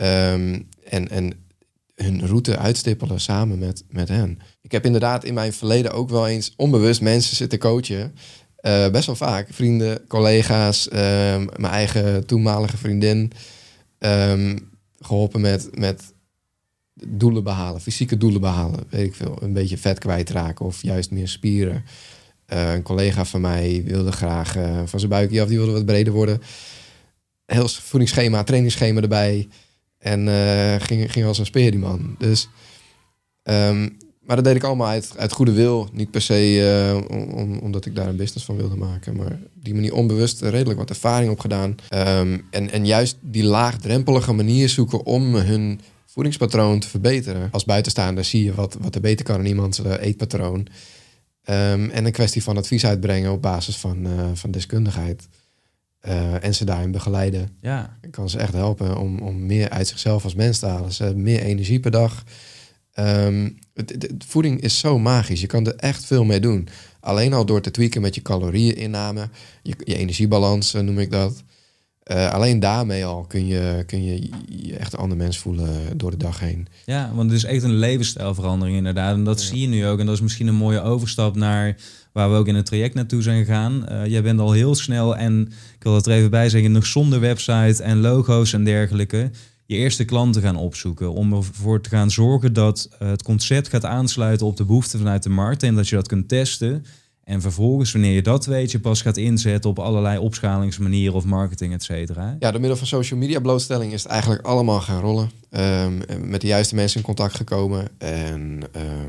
En hun route uitstippelen samen met hen. Ik heb inderdaad in mijn verleden ook wel eens onbewust mensen zitten coachen. Best wel vaak. Vrienden, collega's, mijn eigen toenmalige vriendin. Geholpen met doelen behalen, fysieke doelen behalen. Weet ik veel. Een beetje vet kwijtraken of juist meer spieren. Een collega van mij wilde graag van zijn buikje af. Die wilde wat breder worden. Heel voedingsschema, trainingsschema erbij. En ging als een speer die man. Dus, maar dat deed ik allemaal uit goede wil. Niet per se omdat ik daar een business van wilde maken. Maar op die manier onbewust redelijk wat ervaring opgedaan. En juist die laagdrempelige manier zoeken om hun voedingspatroon te verbeteren. Als buitenstaander zie je wat er beter kan in iemands eetpatroon. En een kwestie van advies uitbrengen op basis van deskundigheid. En ze daarin begeleiden. Ja. Ik kan ze echt helpen om meer uit zichzelf als mens te halen. Ze hebben meer energie per dag. Voeding is zo magisch. Je kan er echt veel mee doen. Alleen al door te tweaken met je calorieëninname. Je energiebalans noem ik dat. Alleen daarmee al kun je echt een ander mens voelen door de dag heen. Ja, want het is echt een levensstijlverandering inderdaad. En dat zie je nu ook. En dat is misschien een mooie overstap naar waar we ook in het traject naartoe zijn gegaan. Jij bent al heel snel, en ik wil dat er even bij zeggen, nog zonder website en logo's en dergelijke, je eerste klanten gaan opzoeken. Om ervoor te gaan zorgen dat het concept gaat aansluiten op de behoeften vanuit de markt. En dat je dat kunt testen. En vervolgens, wanneer je dat weet, je pas gaat inzetten op allerlei opschalingsmanieren of marketing, et cetera. Ja, door middel van social media blootstelling is het eigenlijk allemaal gaan rollen. Met de juiste mensen in contact gekomen. En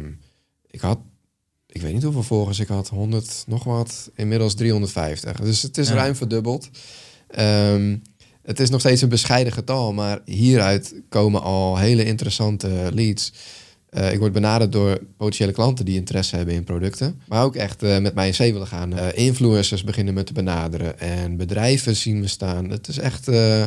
ik weet niet hoeveel volgers ik had, 100 nog wat, inmiddels 350. Dus het is ruim verdubbeld. Het is nog steeds een bescheiden getal, maar hieruit komen al hele interessante leads. Ik word benaderd door potentiële klanten die interesse hebben in producten. Maar ook echt met mij in zee willen gaan. Influencers beginnen me te benaderen. En bedrijven zien me staan. Het is echt een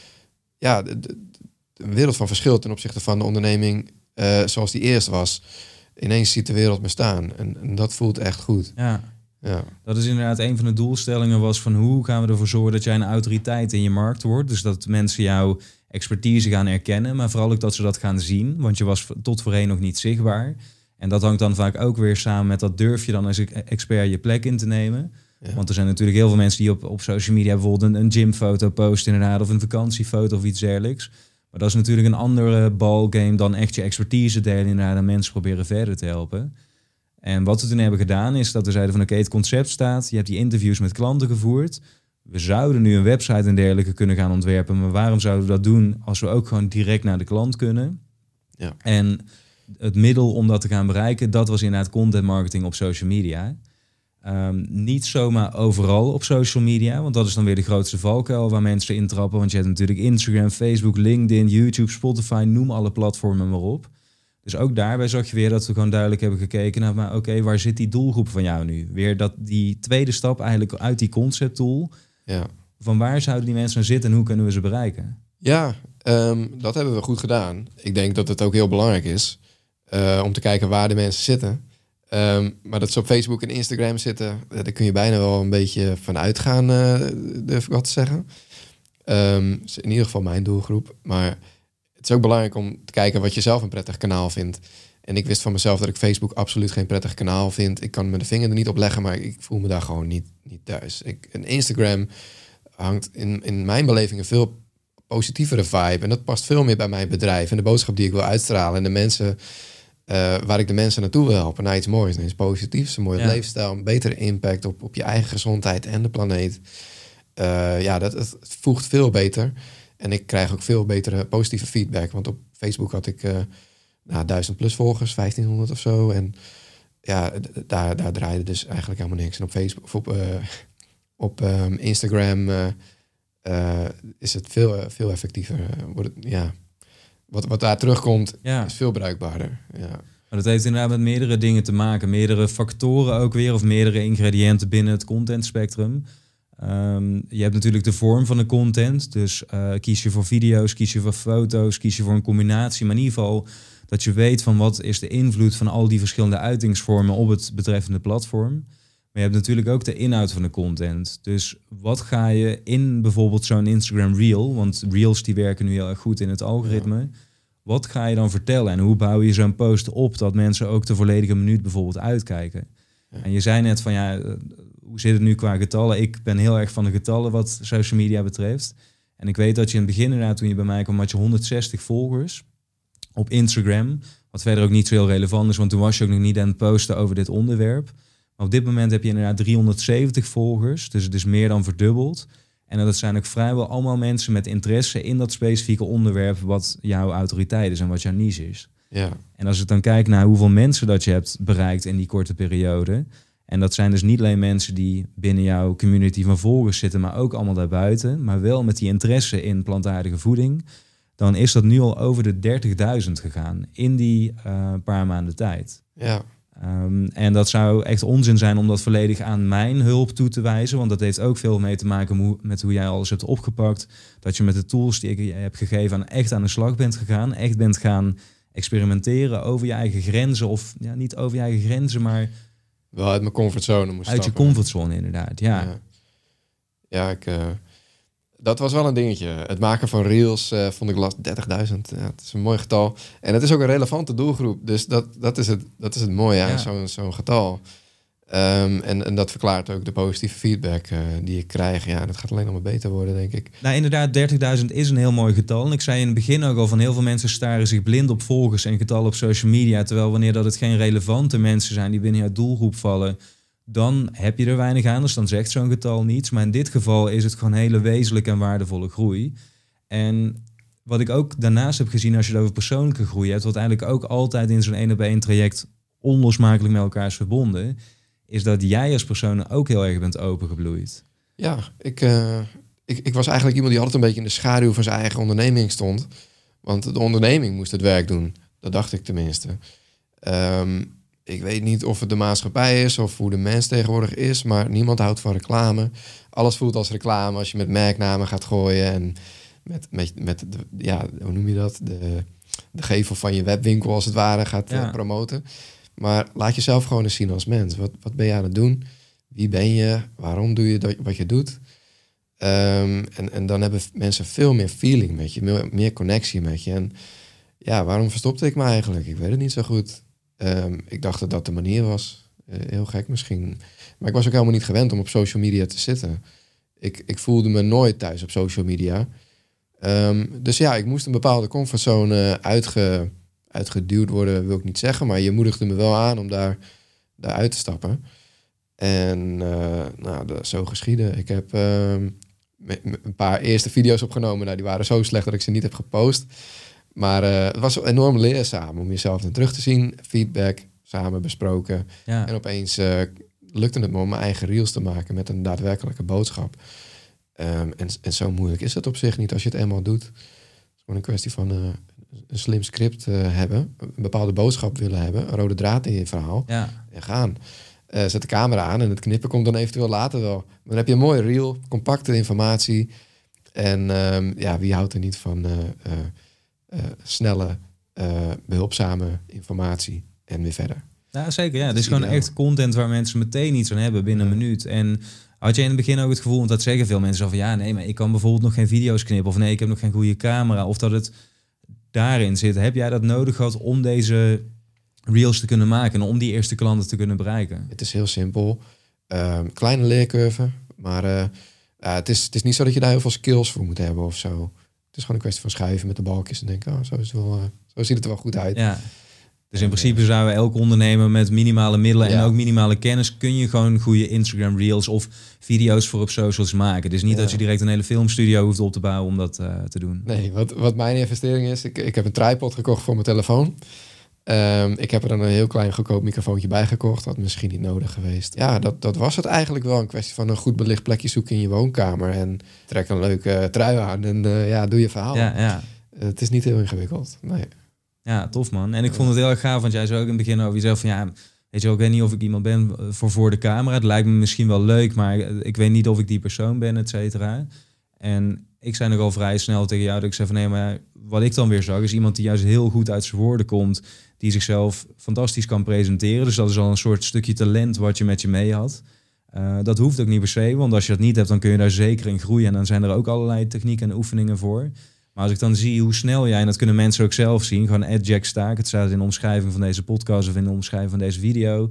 wereld van verschil ten opzichte van de onderneming zoals die eerst was. Ineens ziet de wereld me staan. En dat voelt echt goed. Ja. Dat is inderdaad een van de doelstellingen was van hoe gaan we ervoor zorgen dat jij een autoriteit in je markt wordt. Dus dat mensen jouw expertise gaan erkennen, maar vooral ook dat ze dat gaan zien. Want je was tot voorheen nog niet zichtbaar. En dat hangt dan vaak ook weer samen met dat durf je dan als expert je plek in te nemen. Ja. Want er zijn natuurlijk heel veel mensen die op social media bijvoorbeeld een gymfoto posten inderdaad, of een vakantiefoto of iets dergelijks. Maar dat is natuurlijk een andere ballgame dan echt je expertise delen inderdaad en mensen proberen verder te helpen. En wat we toen hebben gedaan is dat we zeiden van oké, het concept staat. Je hebt die interviews met klanten gevoerd. We zouden nu een website en dergelijke kunnen gaan ontwerpen. Maar waarom zouden we dat doen als we ook gewoon direct naar de klant kunnen? Ja. En het middel om dat te gaan bereiken, dat was inderdaad content marketing op social media. Niet zomaar overal op social media, want dat is dan weer de grootste valkuil waar mensen intrappen. Want je hebt natuurlijk Instagram, Facebook, LinkedIn, YouTube, Spotify, noem alle platformen maar op. Dus ook daarbij zag je weer dat we gewoon duidelijk hebben gekeken naar, maar oké, waar zit die doelgroep van jou nu? Weer die tweede stap eigenlijk uit die concepttool. Ja. Van waar zouden die mensen nou zitten en hoe kunnen we ze bereiken? Ja, dat hebben we goed gedaan. Ik denk dat het ook heel belangrijk is om te kijken waar de mensen zitten. Maar dat ze op Facebook en Instagram zitten, daar kun je bijna wel een beetje van uitgaan, durf ik wat te zeggen. Is in ieder geval mijn doelgroep. Maar het is ook belangrijk om te kijken wat je zelf een prettig kanaal vindt. En ik wist van mezelf dat ik Facebook absoluut geen prettig kanaal vind. Ik kan me de vinger er niet op leggen, maar ik voel me daar gewoon niet thuis. En Instagram hangt in mijn beleving een veel positievere vibe. En dat past veel meer bij mijn bedrijf en de boodschap die ik wil uitstralen. En de mensen waar ik de mensen naartoe wil helpen. Naar iets moois, naar iets positiefs, een mooie leefstijl, een betere impact op je eigen gezondheid en de planeet. Dat voegt veel beter. En ik krijg ook veel betere positieve feedback. Want op Facebook had ik 1000 plus volgers, 1500 of zo. En ja, daar draaide dus eigenlijk helemaal niks. En op Facebook of op Instagram is het veel effectiever. Wat daar terugkomt is veel bruikbaarder. Ja. Maar dat heeft inderdaad met meerdere dingen te maken. Meerdere factoren ook weer. Of meerdere ingrediënten binnen het content spectrum. Je hebt natuurlijk de vorm van de content. Dus kies je voor video's, kies je voor foto's, kies je voor een combinatie. Maar in ieder geval dat je weet van wat is de invloed van al die verschillende uitingsvormen op het betreffende platform. Maar je hebt natuurlijk ook de inhoud van de content. Dus wat ga je in bijvoorbeeld zo'n Instagram Reel, want Reels die werken nu heel erg goed in het algoritme. Ja. Wat ga je dan vertellen en hoe bouw je zo'n post op dat mensen ook de volledige minuut bijvoorbeeld uitkijken? Ja. En je zei net van hoe zit het nu qua getallen? Ik ben heel erg van de getallen wat social media betreft. En ik weet dat je in het begin inderdaad, toen je bij mij kwam, had je 160 volgers op Instagram. Wat verder ook niet zo heel relevant is, want toen was je ook nog niet aan het posten over dit onderwerp. Maar op dit moment heb je inderdaad 370 volgers, dus het is meer dan verdubbeld. En dat zijn ook vrijwel allemaal mensen met interesse in dat specifieke onderwerp wat jouw autoriteit is en wat jouw niche is. Ja. En als ik dan kijk naar hoeveel mensen dat je hebt bereikt in die korte periode, en dat zijn dus niet alleen mensen die binnen jouw community van volgers zitten, maar ook allemaal daarbuiten, maar wel met die interesse in plantaardige voeding, dan is dat nu al over de 30.000 gegaan in die paar maanden tijd. Ja. En dat zou echt onzin zijn om dat volledig aan mijn hulp toe te wijzen. Want dat heeft ook veel mee te maken met hoe jij alles hebt opgepakt. Dat je met de tools die ik je heb gegeven echt aan de slag bent gegaan. Echt bent gaan experimenteren over je eigen grenzen. Of ja, niet over je eigen grenzen, maar wel uit mijn comfortzone moest uit stappen. Je comfortzone inderdaad, ja. Dat was wel een dingetje. Het maken van reels vond ik lastig. 30.000, ja, het is een mooi getal. En het is ook een relevante doelgroep. Dus dat is het mooie aan zo'n getal. En dat verklaart ook de positieve feedback die ik krijg. Ja, dat gaat alleen nog maar beter worden, denk ik. Nou, inderdaad, 30.000 is een heel mooi getal. En ik zei in het begin ook al van heel veel mensen staren zich blind op volgers en getallen op social media. Terwijl wanneer dat het geen relevante mensen zijn die binnen jouw doelgroep vallen, dan heb je er weinig aan, dus dan zegt zo'n getal niets. Maar in dit geval is het gewoon hele wezenlijke en waardevolle groei. En wat ik ook daarnaast heb gezien als je het over persoonlijke groei hebt, wat eigenlijk ook altijd in zo'n 1-op-1 traject onlosmakelijk met elkaar is verbonden, is dat jij als persoon ook heel erg bent opengebloeid. Ja, ik was eigenlijk iemand die altijd een beetje in de schaduw van zijn eigen onderneming stond. Want de onderneming moest het werk doen. Dat dacht ik tenminste. Ik weet niet of het de maatschappij is of hoe de mens tegenwoordig is, maar niemand houdt van reclame. Alles voelt als reclame als je met merknamen gaat gooien en met hoe noem je dat? De gevel van je webwinkel als het ware gaat promoten. Maar laat jezelf gewoon eens zien als mens. Wat ben je aan het doen? Wie ben je? Waarom doe je wat je doet? En dan hebben mensen veel meer feeling met je, meer connectie met je. En ja, waarom verstopte ik me eigenlijk? Ik weet het niet zo goed. Ik dacht dat dat de manier was. Heel gek misschien. Maar ik was ook helemaal niet gewend om op social media te zitten. Ik voelde me nooit thuis op social media. Dus ja, ik moest een bepaalde comfortzone uitgeduwd worden, wil ik niet zeggen. Maar je moedigde me wel aan om daar uit te stappen. En zo geschiedde. Ik heb een paar eerste video's opgenomen. Nou, die waren zo slecht dat ik ze niet heb gepost. Maar het was enorm leerzaam om jezelf dan terug te zien. Feedback, samen besproken. Ja. En opeens lukte het me om mijn eigen reels te maken met een daadwerkelijke boodschap. En zo moeilijk is het op zich niet als je het eenmaal doet. Het is gewoon een kwestie van een slim script hebben. Een bepaalde boodschap willen hebben. Een rode draad in je verhaal. Ja. En gaan. Zet de camera aan en het knippen komt dan eventueel later wel. Maar dan heb je een mooie reel, compacte informatie. En wie houdt er niet van snelle, behulpzame informatie en weer verder. Ja, zeker. Ja. Het is gewoon echt content waar mensen meteen iets aan hebben binnen een minuut. En had je in het begin ook het gevoel, want dat zeggen veel mensen, van ja, nee, maar ik kan bijvoorbeeld nog geen video's knippen. Of nee, ik heb nog geen goede camera. Of dat het daarin zit. Heb jij dat nodig gehad om deze reels te kunnen maken en om die eerste klanten te kunnen bereiken? Het is heel simpel. Kleine leercurve. Maar het is niet zo dat je daar heel veel skills voor moet hebben of zo. Het is gewoon een kwestie van schuiven met de balkjes en denken, zo ziet het er wel goed uit. Ja. Dus in principe zou elk ondernemer met minimale middelen en ook minimale kennis, kun je gewoon goede Instagram reels of video's voor op socials maken. Dus niet dat je direct een hele filmstudio hoeft op te bouwen om dat te doen. Nee, wat mijn investering is, ik heb een tripod gekocht voor mijn telefoon. Ik heb er dan een heel klein goedkoop microfoontje bij gekocht. Dat misschien niet nodig geweest. Ja, dat was het eigenlijk wel. Een kwestie van een goed belicht plekje zoeken in je woonkamer. En trek een leuke trui aan en doe je verhaal. Ja. Het is niet heel ingewikkeld. Nee. Ja, tof man. En ik vond het heel erg gaaf, want jij zei ook in het begin over jezelf van weet je wel, ik weet niet of ik iemand ben voor de camera. Het lijkt me misschien wel leuk, maar ik weet niet of ik die persoon ben, et cetera. En ik zei nogal vrij snel tegen jou dat ik zei van nee, maar wat ik dan weer zag is iemand die juist heel goed uit zijn woorden komt, die zichzelf fantastisch kan presenteren. Dus dat is al een soort stukje talent wat je met je mee had. Dat hoeft ook niet per se, want als je dat niet hebt, dan kun je daar zeker in groeien. En dan zijn er ook allerlei technieken en oefeningen voor. Maar als ik dan zie hoe snel jij, en dat kunnen mensen ook zelf zien, gewoon @Jack Staak, het staat in de omschrijving van deze podcast of in de omschrijving van deze video,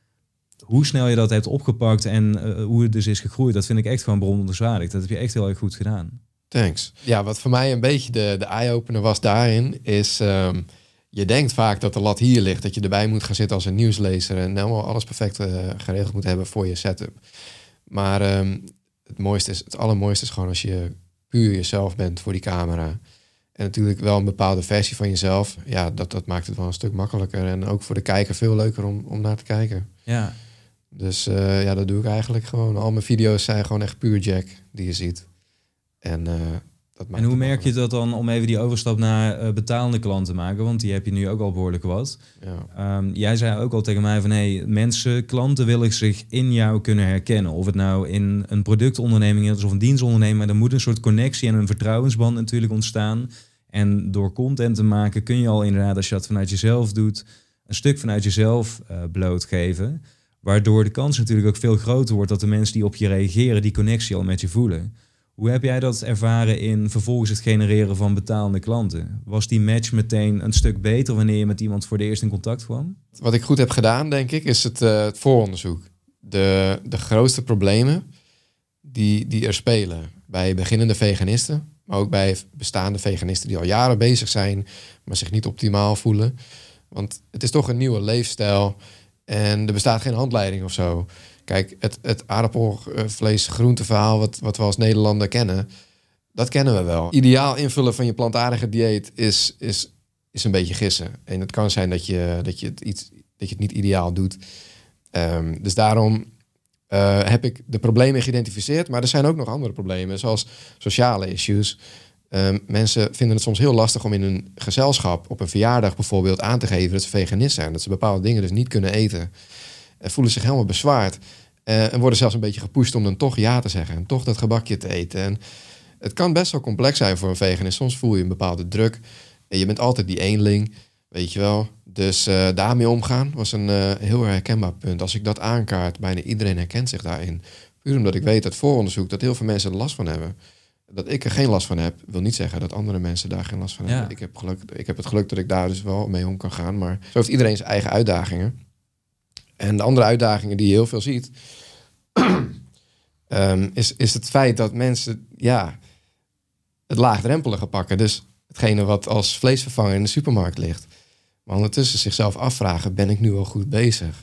hoe snel je dat hebt opgepakt en hoe het dus is gegroeid, dat vind ik echt gewoon bewonderenswaardig. Dat heb je echt heel erg goed gedaan. Thanks. Ja, wat voor mij een beetje de eye-opener was daarin, is je denkt vaak dat de lat hier ligt, dat je erbij moet gaan zitten als een nieuwslezer en helemaal alles perfect geregeld moet hebben voor je setup. Maar het allermooiste is gewoon als je puur jezelf bent voor die camera. En natuurlijk wel een bepaalde versie van jezelf. Ja, dat maakt het wel een stuk makkelijker. En ook voor de kijker veel leuker om naar te kijken. Ja. Dus dat doe ik eigenlijk gewoon. Al mijn video's zijn gewoon echt puur Jack die je ziet. En hoe merk je dat dan om even die overstap naar betalende klanten te maken? Want die heb je nu ook al behoorlijk wat. Ja. Jij zei ook al tegen mij van klanten willen zich in jou kunnen herkennen. Of het nou in een productonderneming is of een dienstonderneming. Maar er moet een soort connectie en een vertrouwensband natuurlijk ontstaan. En door content te maken kun je al inderdaad, als je dat vanuit jezelf doet, een stuk vanuit jezelf blootgeven. Waardoor de kans natuurlijk ook veel groter wordt dat de mensen die op je reageren die connectie al met je voelen. Hoe heb jij dat ervaren in vervolgens het genereren van betalende klanten? Was die match meteen een stuk beter wanneer je met iemand voor de eerst in contact kwam? Wat ik goed heb gedaan, denk ik, is het vooronderzoek. De grootste problemen die er spelen bij beginnende veganisten, maar ook bij bestaande veganisten die al jaren bezig zijn, maar zich niet optimaal voelen. Want het is toch een nieuwe leefstijl en er bestaat geen handleiding of zo. Kijk, het aardappelvlees groenteverhaal wat we als Nederlander kennen, dat kennen we wel. Ideaal invullen van je plantaardige dieet is een beetje gissen. En het kan zijn dat je het niet ideaal doet. Dus daarom heb ik de problemen geïdentificeerd. Maar er zijn ook nog andere problemen, zoals sociale issues. Mensen vinden het soms heel lastig om in een gezelschap, op een verjaardag bijvoorbeeld, aan te geven dat ze veganist zijn. Dat ze bepaalde dingen dus niet kunnen eten. En voelen zich helemaal bezwaard. En worden zelfs een beetje gepusht om dan toch ja te zeggen. En toch dat gebakje te eten. En het kan best wel complex zijn voor een veganist. Soms voel je een bepaalde druk. En je bent altijd die eenling, weet je wel. Dus daarmee omgaan was een heel herkenbaar punt. Als ik dat aankaart, bijna iedereen herkent zich daarin. Puur omdat ik weet uit vooronderzoek dat heel veel mensen er last van hebben. Dat ik er geen last van heb, wil niet zeggen dat andere mensen daar geen last van hebben. Ik heb het geluk dat ik daar dus wel mee om kan gaan. Maar zo heeft iedereen zijn eigen uitdagingen. En de andere uitdagingen die je heel veel ziet, is het feit dat mensen het laagdrempelige pakken. Dus hetgene wat als vleesvervanger in de supermarkt ligt. Maar ondertussen zichzelf afvragen, ben ik nu al goed bezig?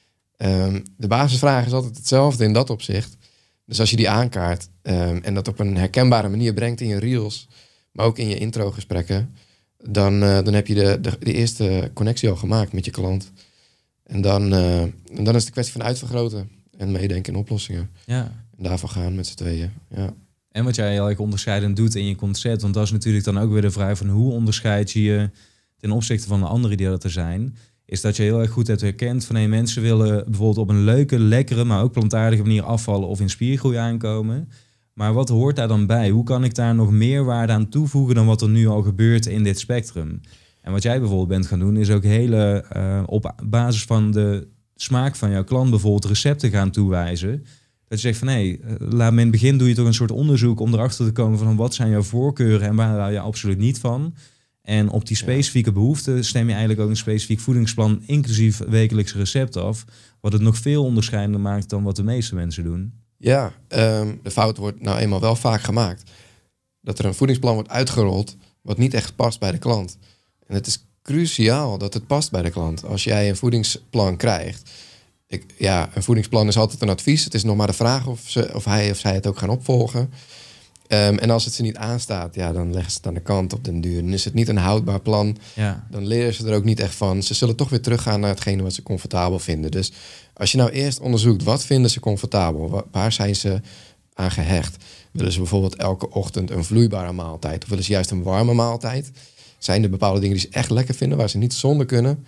De basisvraag is altijd hetzelfde in dat opzicht. Dus als je die aankaart en dat op een herkenbare manier brengt in je reels, maar ook in je introgesprekken, dan heb je de eerste connectie al gemaakt met je klant. En dan is het een kwestie van uitvergroten en meedenken in oplossingen. Ja. En daarvoor gaan met z'n tweeën. Ja. En wat jij heel erg onderscheidend doet in je concept, want dat is natuurlijk dan ook weer de vraag van hoe onderscheid je je ten opzichte van de anderen die er zijn, is dat je heel erg goed hebt herkend van mensen willen bijvoorbeeld op een leuke, lekkere, maar ook plantaardige manier afvallen of in spiergroei aankomen. Maar wat hoort daar dan bij? Hoe kan ik daar nog meer waarde aan toevoegen dan wat er nu al gebeurt in dit spectrum? En wat jij bijvoorbeeld bent gaan doen, is ook op basis van de smaak van jouw klant bijvoorbeeld recepten gaan toewijzen. Dat je zegt van laat me in het begin doe je toch een soort onderzoek om erachter te komen van wat zijn jouw voorkeuren en waar hou je absoluut niet van. En op die specifieke behoeften stem je eigenlijk ook een specifiek voedingsplan inclusief wekelijkse recept af. Wat het nog veel onderscheidender maakt dan wat de meeste mensen doen. Ja, de fout wordt nou eenmaal wel vaak gemaakt. Dat er een voedingsplan wordt uitgerold wat niet echt past bij de klant. En het is cruciaal dat het past bij de klant. Als jij een voedingsplan krijgt. Een voedingsplan is altijd een advies. Het is nog maar de vraag of hij of zij het ook gaan opvolgen. En als het ze niet aanstaat, dan leggen ze het aan de kant op den duur. Dan is het niet een houdbaar plan. Ja. Dan leren ze er ook niet echt van. Ze zullen toch weer teruggaan naar hetgene wat ze comfortabel vinden. Dus als je nou eerst onderzoekt, wat vinden ze comfortabel? Waar zijn ze aan gehecht? Willen ze bijvoorbeeld elke ochtend een vloeibare maaltijd? Of willen ze juist een warme maaltijd? Zijn er bepaalde dingen die ze echt lekker vinden, waar ze niet zonder kunnen?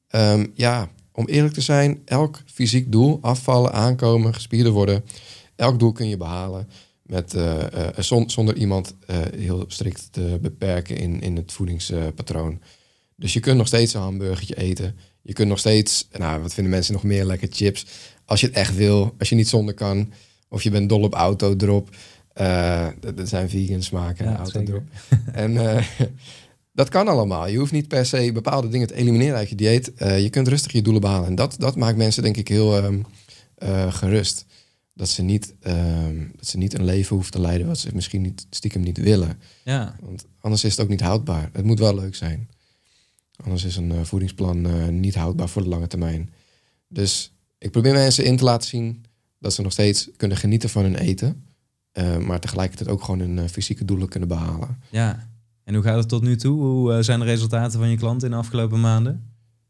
Om eerlijk te zijn, elk fysiek doel, afvallen, aankomen, gespierder worden, elk doel kun je behalen zonder iemand heel strikt te beperken in het voedingspatroon. Dus je kunt nog steeds een hamburgertje eten. Je kunt nog steeds, wat vinden mensen nog meer lekker, chips, als je het echt wil, als je niet zonder kan, of je bent dol op autodrop. Dat zijn vegan smaken, Ja, autodrop. En dat kan allemaal. Je hoeft niet per se bepaalde dingen te elimineren uit je dieet. Je kunt rustig je doelen behalen. En dat maakt mensen denk ik heel gerust. Dat ze niet een leven hoeven te leiden wat ze misschien niet, stiekem niet willen. Ja. Want anders is het ook niet houdbaar. Het moet wel leuk zijn. Anders is een voedingsplan niet houdbaar voor de lange termijn. Dus ik probeer mensen in te laten zien dat ze nog steeds kunnen genieten van hun eten. Maar tegelijkertijd ook gewoon hun fysieke doelen kunnen behalen. Ja. En hoe gaat het tot nu toe? Hoe zijn de resultaten van je klanten in de afgelopen maanden?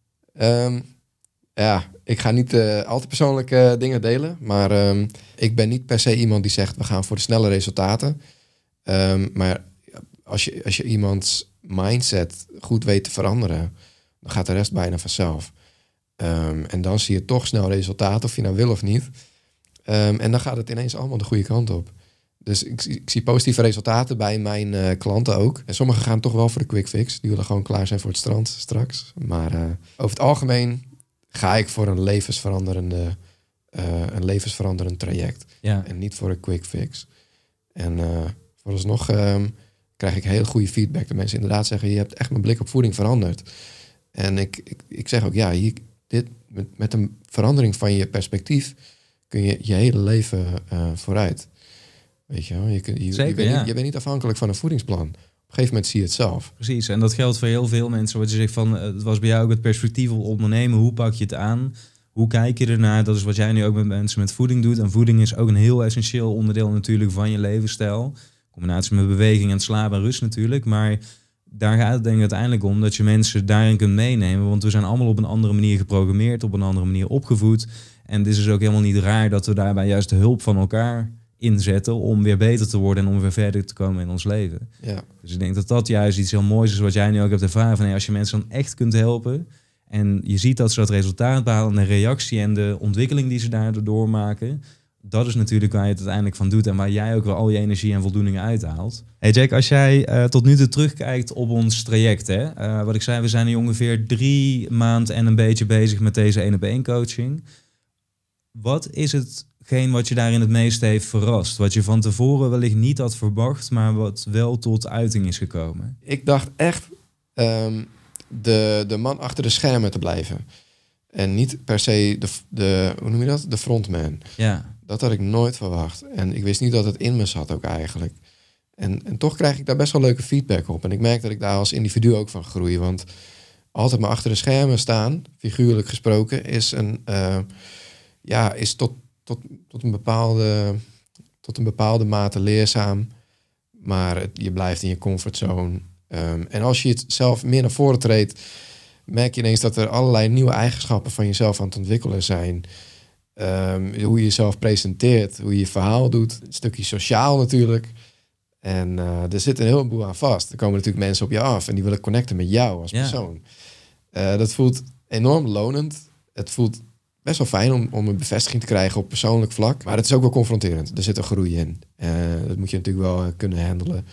Ik ga niet al te persoonlijke dingen delen. Maar ik ben niet per se iemand die zegt we gaan voor de snelle resultaten. Maar als je iemands mindset goed weet te veranderen, dan gaat de rest bijna vanzelf. En dan zie je toch snel resultaten, of je nou wil of niet. En dan gaat het ineens allemaal de goede kant op. Dus ik zie positieve resultaten bij mijn klanten ook. En sommigen gaan toch wel voor de quick fix. Die willen gewoon klaar zijn voor het strand straks. Maar over het algemeen ga ik voor een levensveranderend traject. Ja. En niet voor een quick fix. En vooralsnog krijg ik heel goede feedback. De mensen inderdaad zeggen, je hebt echt mijn blik op voeding veranderd. En ik zeg ook, met een verandering van je perspectief kun je je hele leven vooruit. Weet je wel? Je bent niet afhankelijk van een voedingsplan. Op een gegeven moment zie je het zelf. Precies, en dat geldt voor heel veel mensen. Wat je zegt van, het was bij jou ook het perspectief op ondernemen. Hoe pak je het aan? Hoe kijk je ernaar? Dat is wat jij nu ook met mensen met voeding doet. En voeding is ook een heel essentieel onderdeel natuurlijk van je levensstijl. Combinatie met beweging en slaap en rust natuurlijk. Maar daar gaat het denk ik uiteindelijk om dat je mensen daarin kunt meenemen. Want we zijn allemaal op een andere manier geprogrammeerd, op een andere manier opgevoed. En het is dus ook helemaal niet raar dat we daarbij juist de hulp van elkaar inzetten om weer beter te worden en om weer verder te komen in ons leven. Ja. Dus ik denk dat dat juist iets heel moois is wat jij nu ook hebt ervaren. Van, als je mensen dan echt kunt helpen en je ziet dat ze dat resultaat behalen, de reactie en de ontwikkeling die ze daardoor maken, dat is natuurlijk waar je het uiteindelijk van doet en waar jij ook weer al je energie en voldoening uithaalt. Hey Jack, als jij tot nu toe terugkijkt op ons traject, wat ik zei, we zijn nu ongeveer 3 maanden en een beetje bezig met deze 1-op-1 coaching. Wat is hetgeen wat je daarin het meest heeft verrast? Wat je van tevoren wellicht niet had verwacht, maar wat wel tot uiting is gekomen? Ik dacht echt de man achter de schermen te blijven. En niet per se hoe noem je dat? De frontman. Ja. Dat had ik nooit verwacht. En ik wist niet dat het in me zat ook eigenlijk. En toch krijg ik daar best wel leuke feedback op. En ik merk dat ik daar als individu ook van groei. Want altijd maar achter de schermen staan, figuurlijk gesproken, is is tot een bepaalde mate leerzaam. Maar je blijft in je comfortzone. En als je het zelf meer naar voren treedt, merk je ineens dat er allerlei nieuwe eigenschappen van jezelf aan het ontwikkelen zijn. Hoe je jezelf presenteert, hoe je je verhaal doet. Een stukje sociaal natuurlijk. En er zit een heleboel aan vast. Er komen natuurlijk mensen op je af en die willen connecten met jou als persoon. Dat voelt enorm lonend. Het voelt best wel fijn om een bevestiging te krijgen op persoonlijk vlak. Maar het is ook wel confronterend. Er zit een groei in. Dat moet je natuurlijk wel kunnen handelen.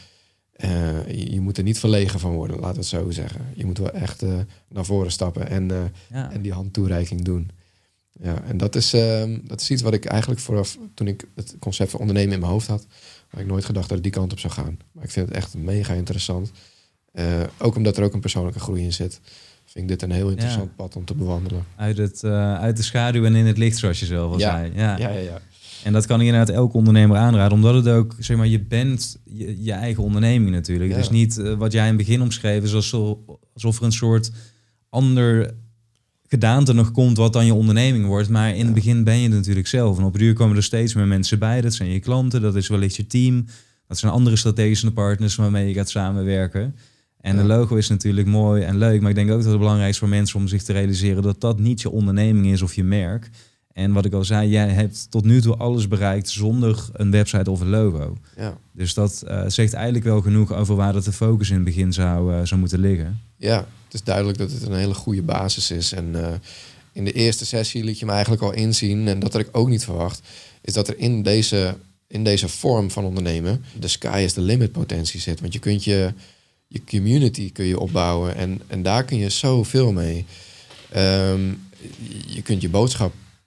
Je moet er niet verlegen van worden, laten we het zo zeggen. Je moet wel echt naar voren stappen en die handtoereiking doen. Ja, en dat is iets wat ik eigenlijk vooraf, toen ik het concept van ondernemen in mijn hoofd had, had ik nooit gedacht dat het die kant op zou gaan. Maar ik vind het echt mega interessant. Ook omdat er ook een persoonlijke groei in zit, vind ik dit een heel interessant pad om te bewandelen. Uit de schaduw en in het licht, zoals je zelf al zei. Ja. En dat kan ik inderdaad elke ondernemer aanraden, omdat het ook, zeg maar, je bent je eigen onderneming natuurlijk. Ja. Het is niet wat jij in het begin omschreef, is alsof er een soort ander gedaante nog komt wat dan je onderneming wordt. Maar in het begin ben je het natuurlijk zelf. En op het duur komen er steeds meer mensen bij. Dat zijn je klanten, dat is wellicht je team. Dat zijn andere strategische partners waarmee je gaat samenwerken. En de logo is natuurlijk mooi en leuk. Maar ik denk ook dat het belangrijk is voor mensen om zich te realiseren dat dat niet je onderneming is of je merk. En wat ik al zei, jij hebt tot nu toe alles bereikt zonder een website of een logo. Ja. Dus dat zegt eigenlijk wel genoeg over waar dat de focus in het begin zou moeten liggen. Ja, het is duidelijk dat het een hele goede basis is. En in de eerste sessie liet je me eigenlijk al inzien, en dat had ik ook niet verwacht, is dat er in deze vorm van ondernemen de sky is the limit potentie zit. Want je kunt je community kun je opbouwen en daar kun je zoveel mee. Je kunt je boodschap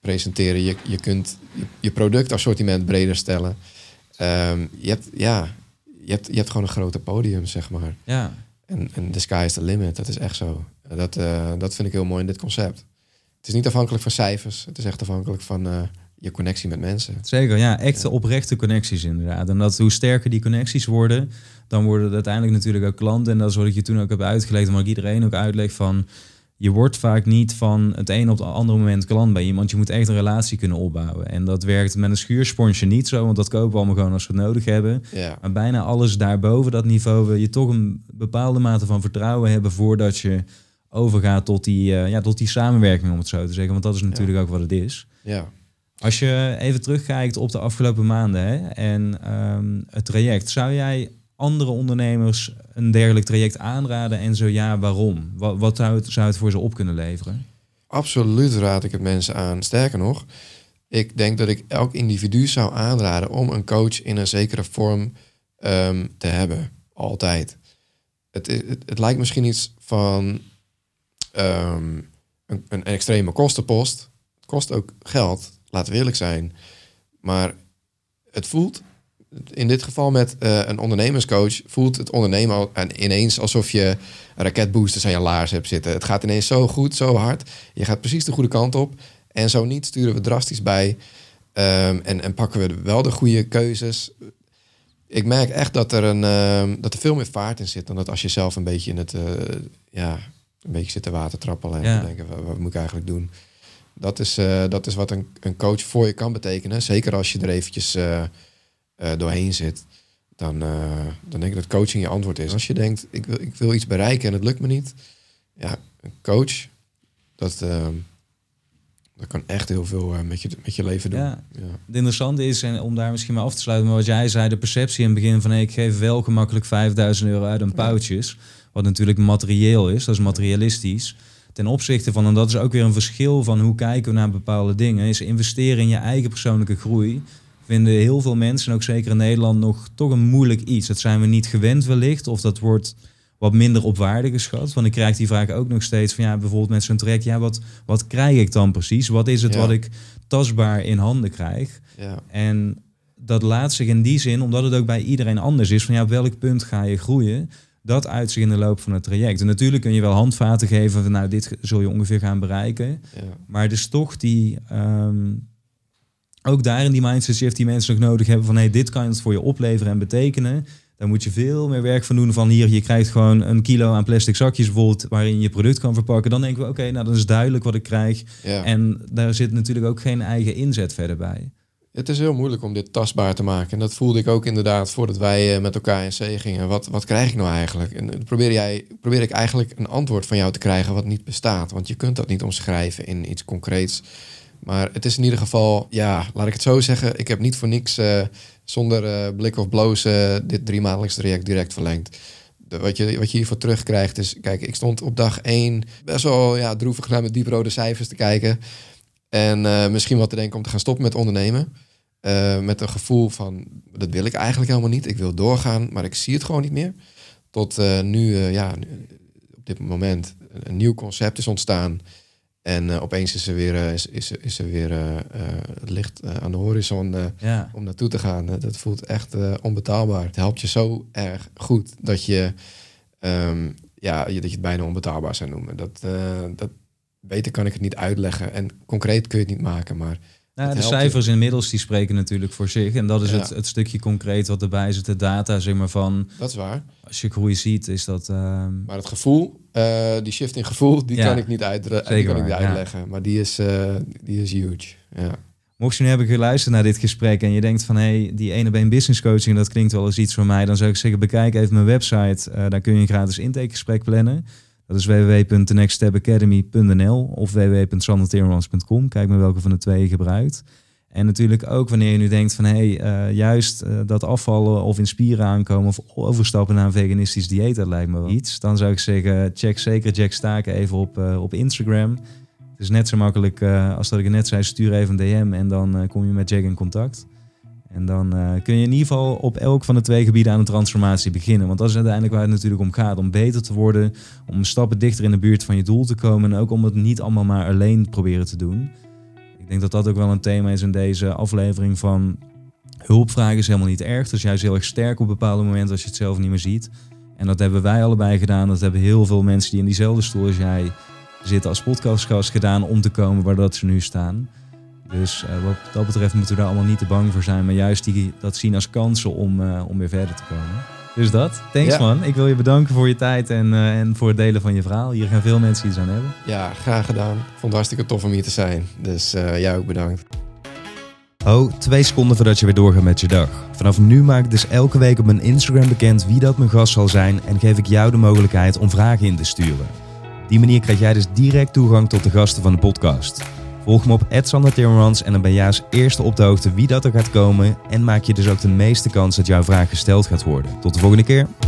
presenteren. Je kunt je productassortiment breder stellen. Je hebt gewoon een groter podium, zeg maar. Ja. En the sky is the limit. Dat is echt zo. Dat vind ik heel mooi in dit concept. Het is niet afhankelijk van cijfers. Het is echt afhankelijk van je connectie met mensen. Zeker, ja. Echte oprechte connecties inderdaad. En hoe sterker die connecties worden, dan worden het uiteindelijk natuurlijk ook klanten. En dat is wat ik je toen ook heb uitgelegd. Maar ik iedereen ook uitleg van, je wordt vaak niet van het een op het andere moment klant bij iemand. Je moet echt een relatie kunnen opbouwen. En dat werkt met een schuursponsje niet zo, want dat kopen we allemaal gewoon als we het nodig hebben. Ja. Maar bijna alles daarboven dat niveau wil je toch een bepaalde mate van vertrouwen hebben voordat je overgaat tot die samenwerking, om het zo te zeggen. Want dat is natuurlijk ook wat het is. Ja. Als je even terugkijkt op de afgelopen maanden en het traject, zou jij andere ondernemers een dergelijk traject aanraden? En zo ja, waarom? Wat zou het voor ze op kunnen leveren? Absoluut raad ik het mensen aan. Sterker nog, ik denk dat ik elk individu zou aanraden om een coach in een zekere vorm te hebben. Altijd. Het lijkt misschien iets van een extreme kostenpost. Het kost ook geld, laten we eerlijk zijn. Maar het voelt, in dit geval met een ondernemerscoach, voelt het ondernemen ineens alsof je raketboosters aan je laars hebt zitten. Het gaat ineens zo goed, zo hard. Je gaat precies de goede kant op. En zo niet sturen we drastisch bij. En pakken we wel de goede keuzes. Ik merk echt dat er veel meer vaart in zit dan dat als je zelf een beetje in het een beetje zit te watertrappelen en denken, wat moet ik eigenlijk doen? Dat is wat een coach voor je kan betekenen. Zeker als je er eventjes doorheen zit. Dan denk ik dat coaching je antwoord is. Als je denkt, ik wil iets bereiken en het lukt me niet. Ja, een coach, dat kan echt heel veel met je leven doen. Ja. Ja. Het interessante is, en om daar misschien maar af te sluiten, maar wat jij zei, de perceptie in het begin van ik geef wel gemakkelijk €5.000 uit aan pauwtjes. Wat natuurlijk materieel is, dat is materialistisch. Ten opzichte van, en dat is ook weer een verschil van hoe kijken we naar bepaalde dingen, is investeren in je eigen persoonlijke groei. Vinden heel veel mensen, ook zeker in Nederland, nog toch een moeilijk iets. Dat zijn we niet gewend wellicht, of dat wordt wat minder op waarde geschat. Want ik krijg die vraag ook nog steeds van, bijvoorbeeld met zo'n traject, wat krijg ik dan precies? Wat is het wat ik tastbaar in handen krijg? Ja. En dat laat zich in die zin, omdat het ook bij iedereen anders is, van op welk punt ga je groeien? Dat uit zich in de loop van het traject. En natuurlijk kun je wel handvaten geven van, dit zul je ongeveer gaan bereiken. Ja. Maar dus toch die ook daarin die mindset shift die mensen nog nodig hebben van, dit kan het voor je opleveren en betekenen. Daar moet je veel meer werk van doen van, je krijgt gewoon 1 kilo aan plastic zakjes bijvoorbeeld waarin je je product kan verpakken. Dan denken we, oké, dan is duidelijk wat ik krijg. Ja. En daar zit natuurlijk ook geen eigen inzet verder bij. Het is heel moeilijk om dit tastbaar te maken. En dat voelde ik ook inderdaad voordat wij met elkaar in zee gingen. Wat krijg ik nou eigenlijk? En dan probeer ik eigenlijk een antwoord van jou te krijgen wat niet bestaat. Want je kunt dat niet omschrijven in iets concreets. Maar het is in ieder geval, laat ik het zo zeggen. Ik heb niet voor niks zonder blik of blozen dit 3-maandelijks traject direct verlengd. Wat je hiervoor terugkrijgt is, kijk, ik stond op dag 1 best wel droevig naar mijn dieprode cijfers te kijken. En misschien wat te denken om te gaan stoppen met ondernemen. Met een gevoel van, dat wil ik eigenlijk helemaal niet. Ik wil doorgaan, maar ik zie het gewoon niet meer. Tot nu, op dit moment, een nieuw concept is ontstaan. En opeens is er weer het licht aan de horizon om naartoe te gaan. Dat voelt echt onbetaalbaar. Het helpt je zo erg goed dat je het bijna onbetaalbaar zou noemen. Dat beter kan ik het niet uitleggen. En concreet kun je het niet maken, maar de cijfers inmiddels die spreken natuurlijk voor zich. En dat is het stukje concreet wat erbij zit, de data, zeg maar van. Dat is waar. Als je groei ziet, is dat. Maar het gevoel, die shift in gevoel, die kan ik niet uitleggen. Ja. Maar die is huge. Ja. Mocht je nu hebben geluisterd naar dit gesprek en je denkt van, die 1-op-1 business coaching, dat klinkt wel eens iets voor mij, dan zou ik zeggen, bekijk even mijn website. Daar kun je een gratis intakegesprek plannen. Dat is www.thenextstepacademy.nl of www.sandertimmermans.com. Kijk maar welke van de twee je gebruikt. En natuurlijk ook wanneer je nu denkt van, juist dat afvallen of in spieren aankomen of overstappen naar een veganistisch dieet, dat lijkt me wel iets. Dan zou ik zeggen, check zeker Jack Staken even op Instagram. Het is net zo makkelijk als dat ik net zei, stuur even een DM en dan kom je met Jack in contact. En dan kun je in ieder geval op elk van de 2 gebieden aan de transformatie beginnen. Want dat is uiteindelijk waar het natuurlijk om gaat. Om beter te worden, om stappen dichter in de buurt van je doel te komen. En ook om het niet allemaal maar alleen proberen te doen. Ik denk dat dat ook wel een thema is in deze aflevering van hulpvragen is helemaal niet erg. Dat is juist heel erg sterk op bepaalde momenten als je het zelf niet meer ziet. En dat hebben wij allebei gedaan. Dat hebben heel veel mensen die in diezelfde stoel als jij zitten als podcastgast gedaan om te komen waar dat ze nu staan. Dus wat dat betreft moeten we daar allemaal niet te bang voor zijn. Maar juist dat zien als kansen om weer verder te komen. Dus dat. Thanks man. Ik wil je bedanken voor je tijd en voor het delen van je verhaal. Hier gaan veel mensen iets aan hebben. Ja, graag gedaan. Ik vond het hartstikke tof om hier te zijn. Dus jij ook bedankt. 2 seconden voordat je weer doorgaat met je dag. Vanaf nu maak ik dus elke week op mijn Instagram bekend wie dat mijn gast zal zijn en geef ik jou de mogelijkheid om vragen in te sturen. Op die manier krijg jij dus direct toegang tot de gasten van de podcast. Volg me op @SanderTimmermans en dan ben jij als eerste op de hoogte wie dat er gaat komen en maak je dus ook de meeste kans dat jouw vraag gesteld gaat worden. Tot de volgende keer.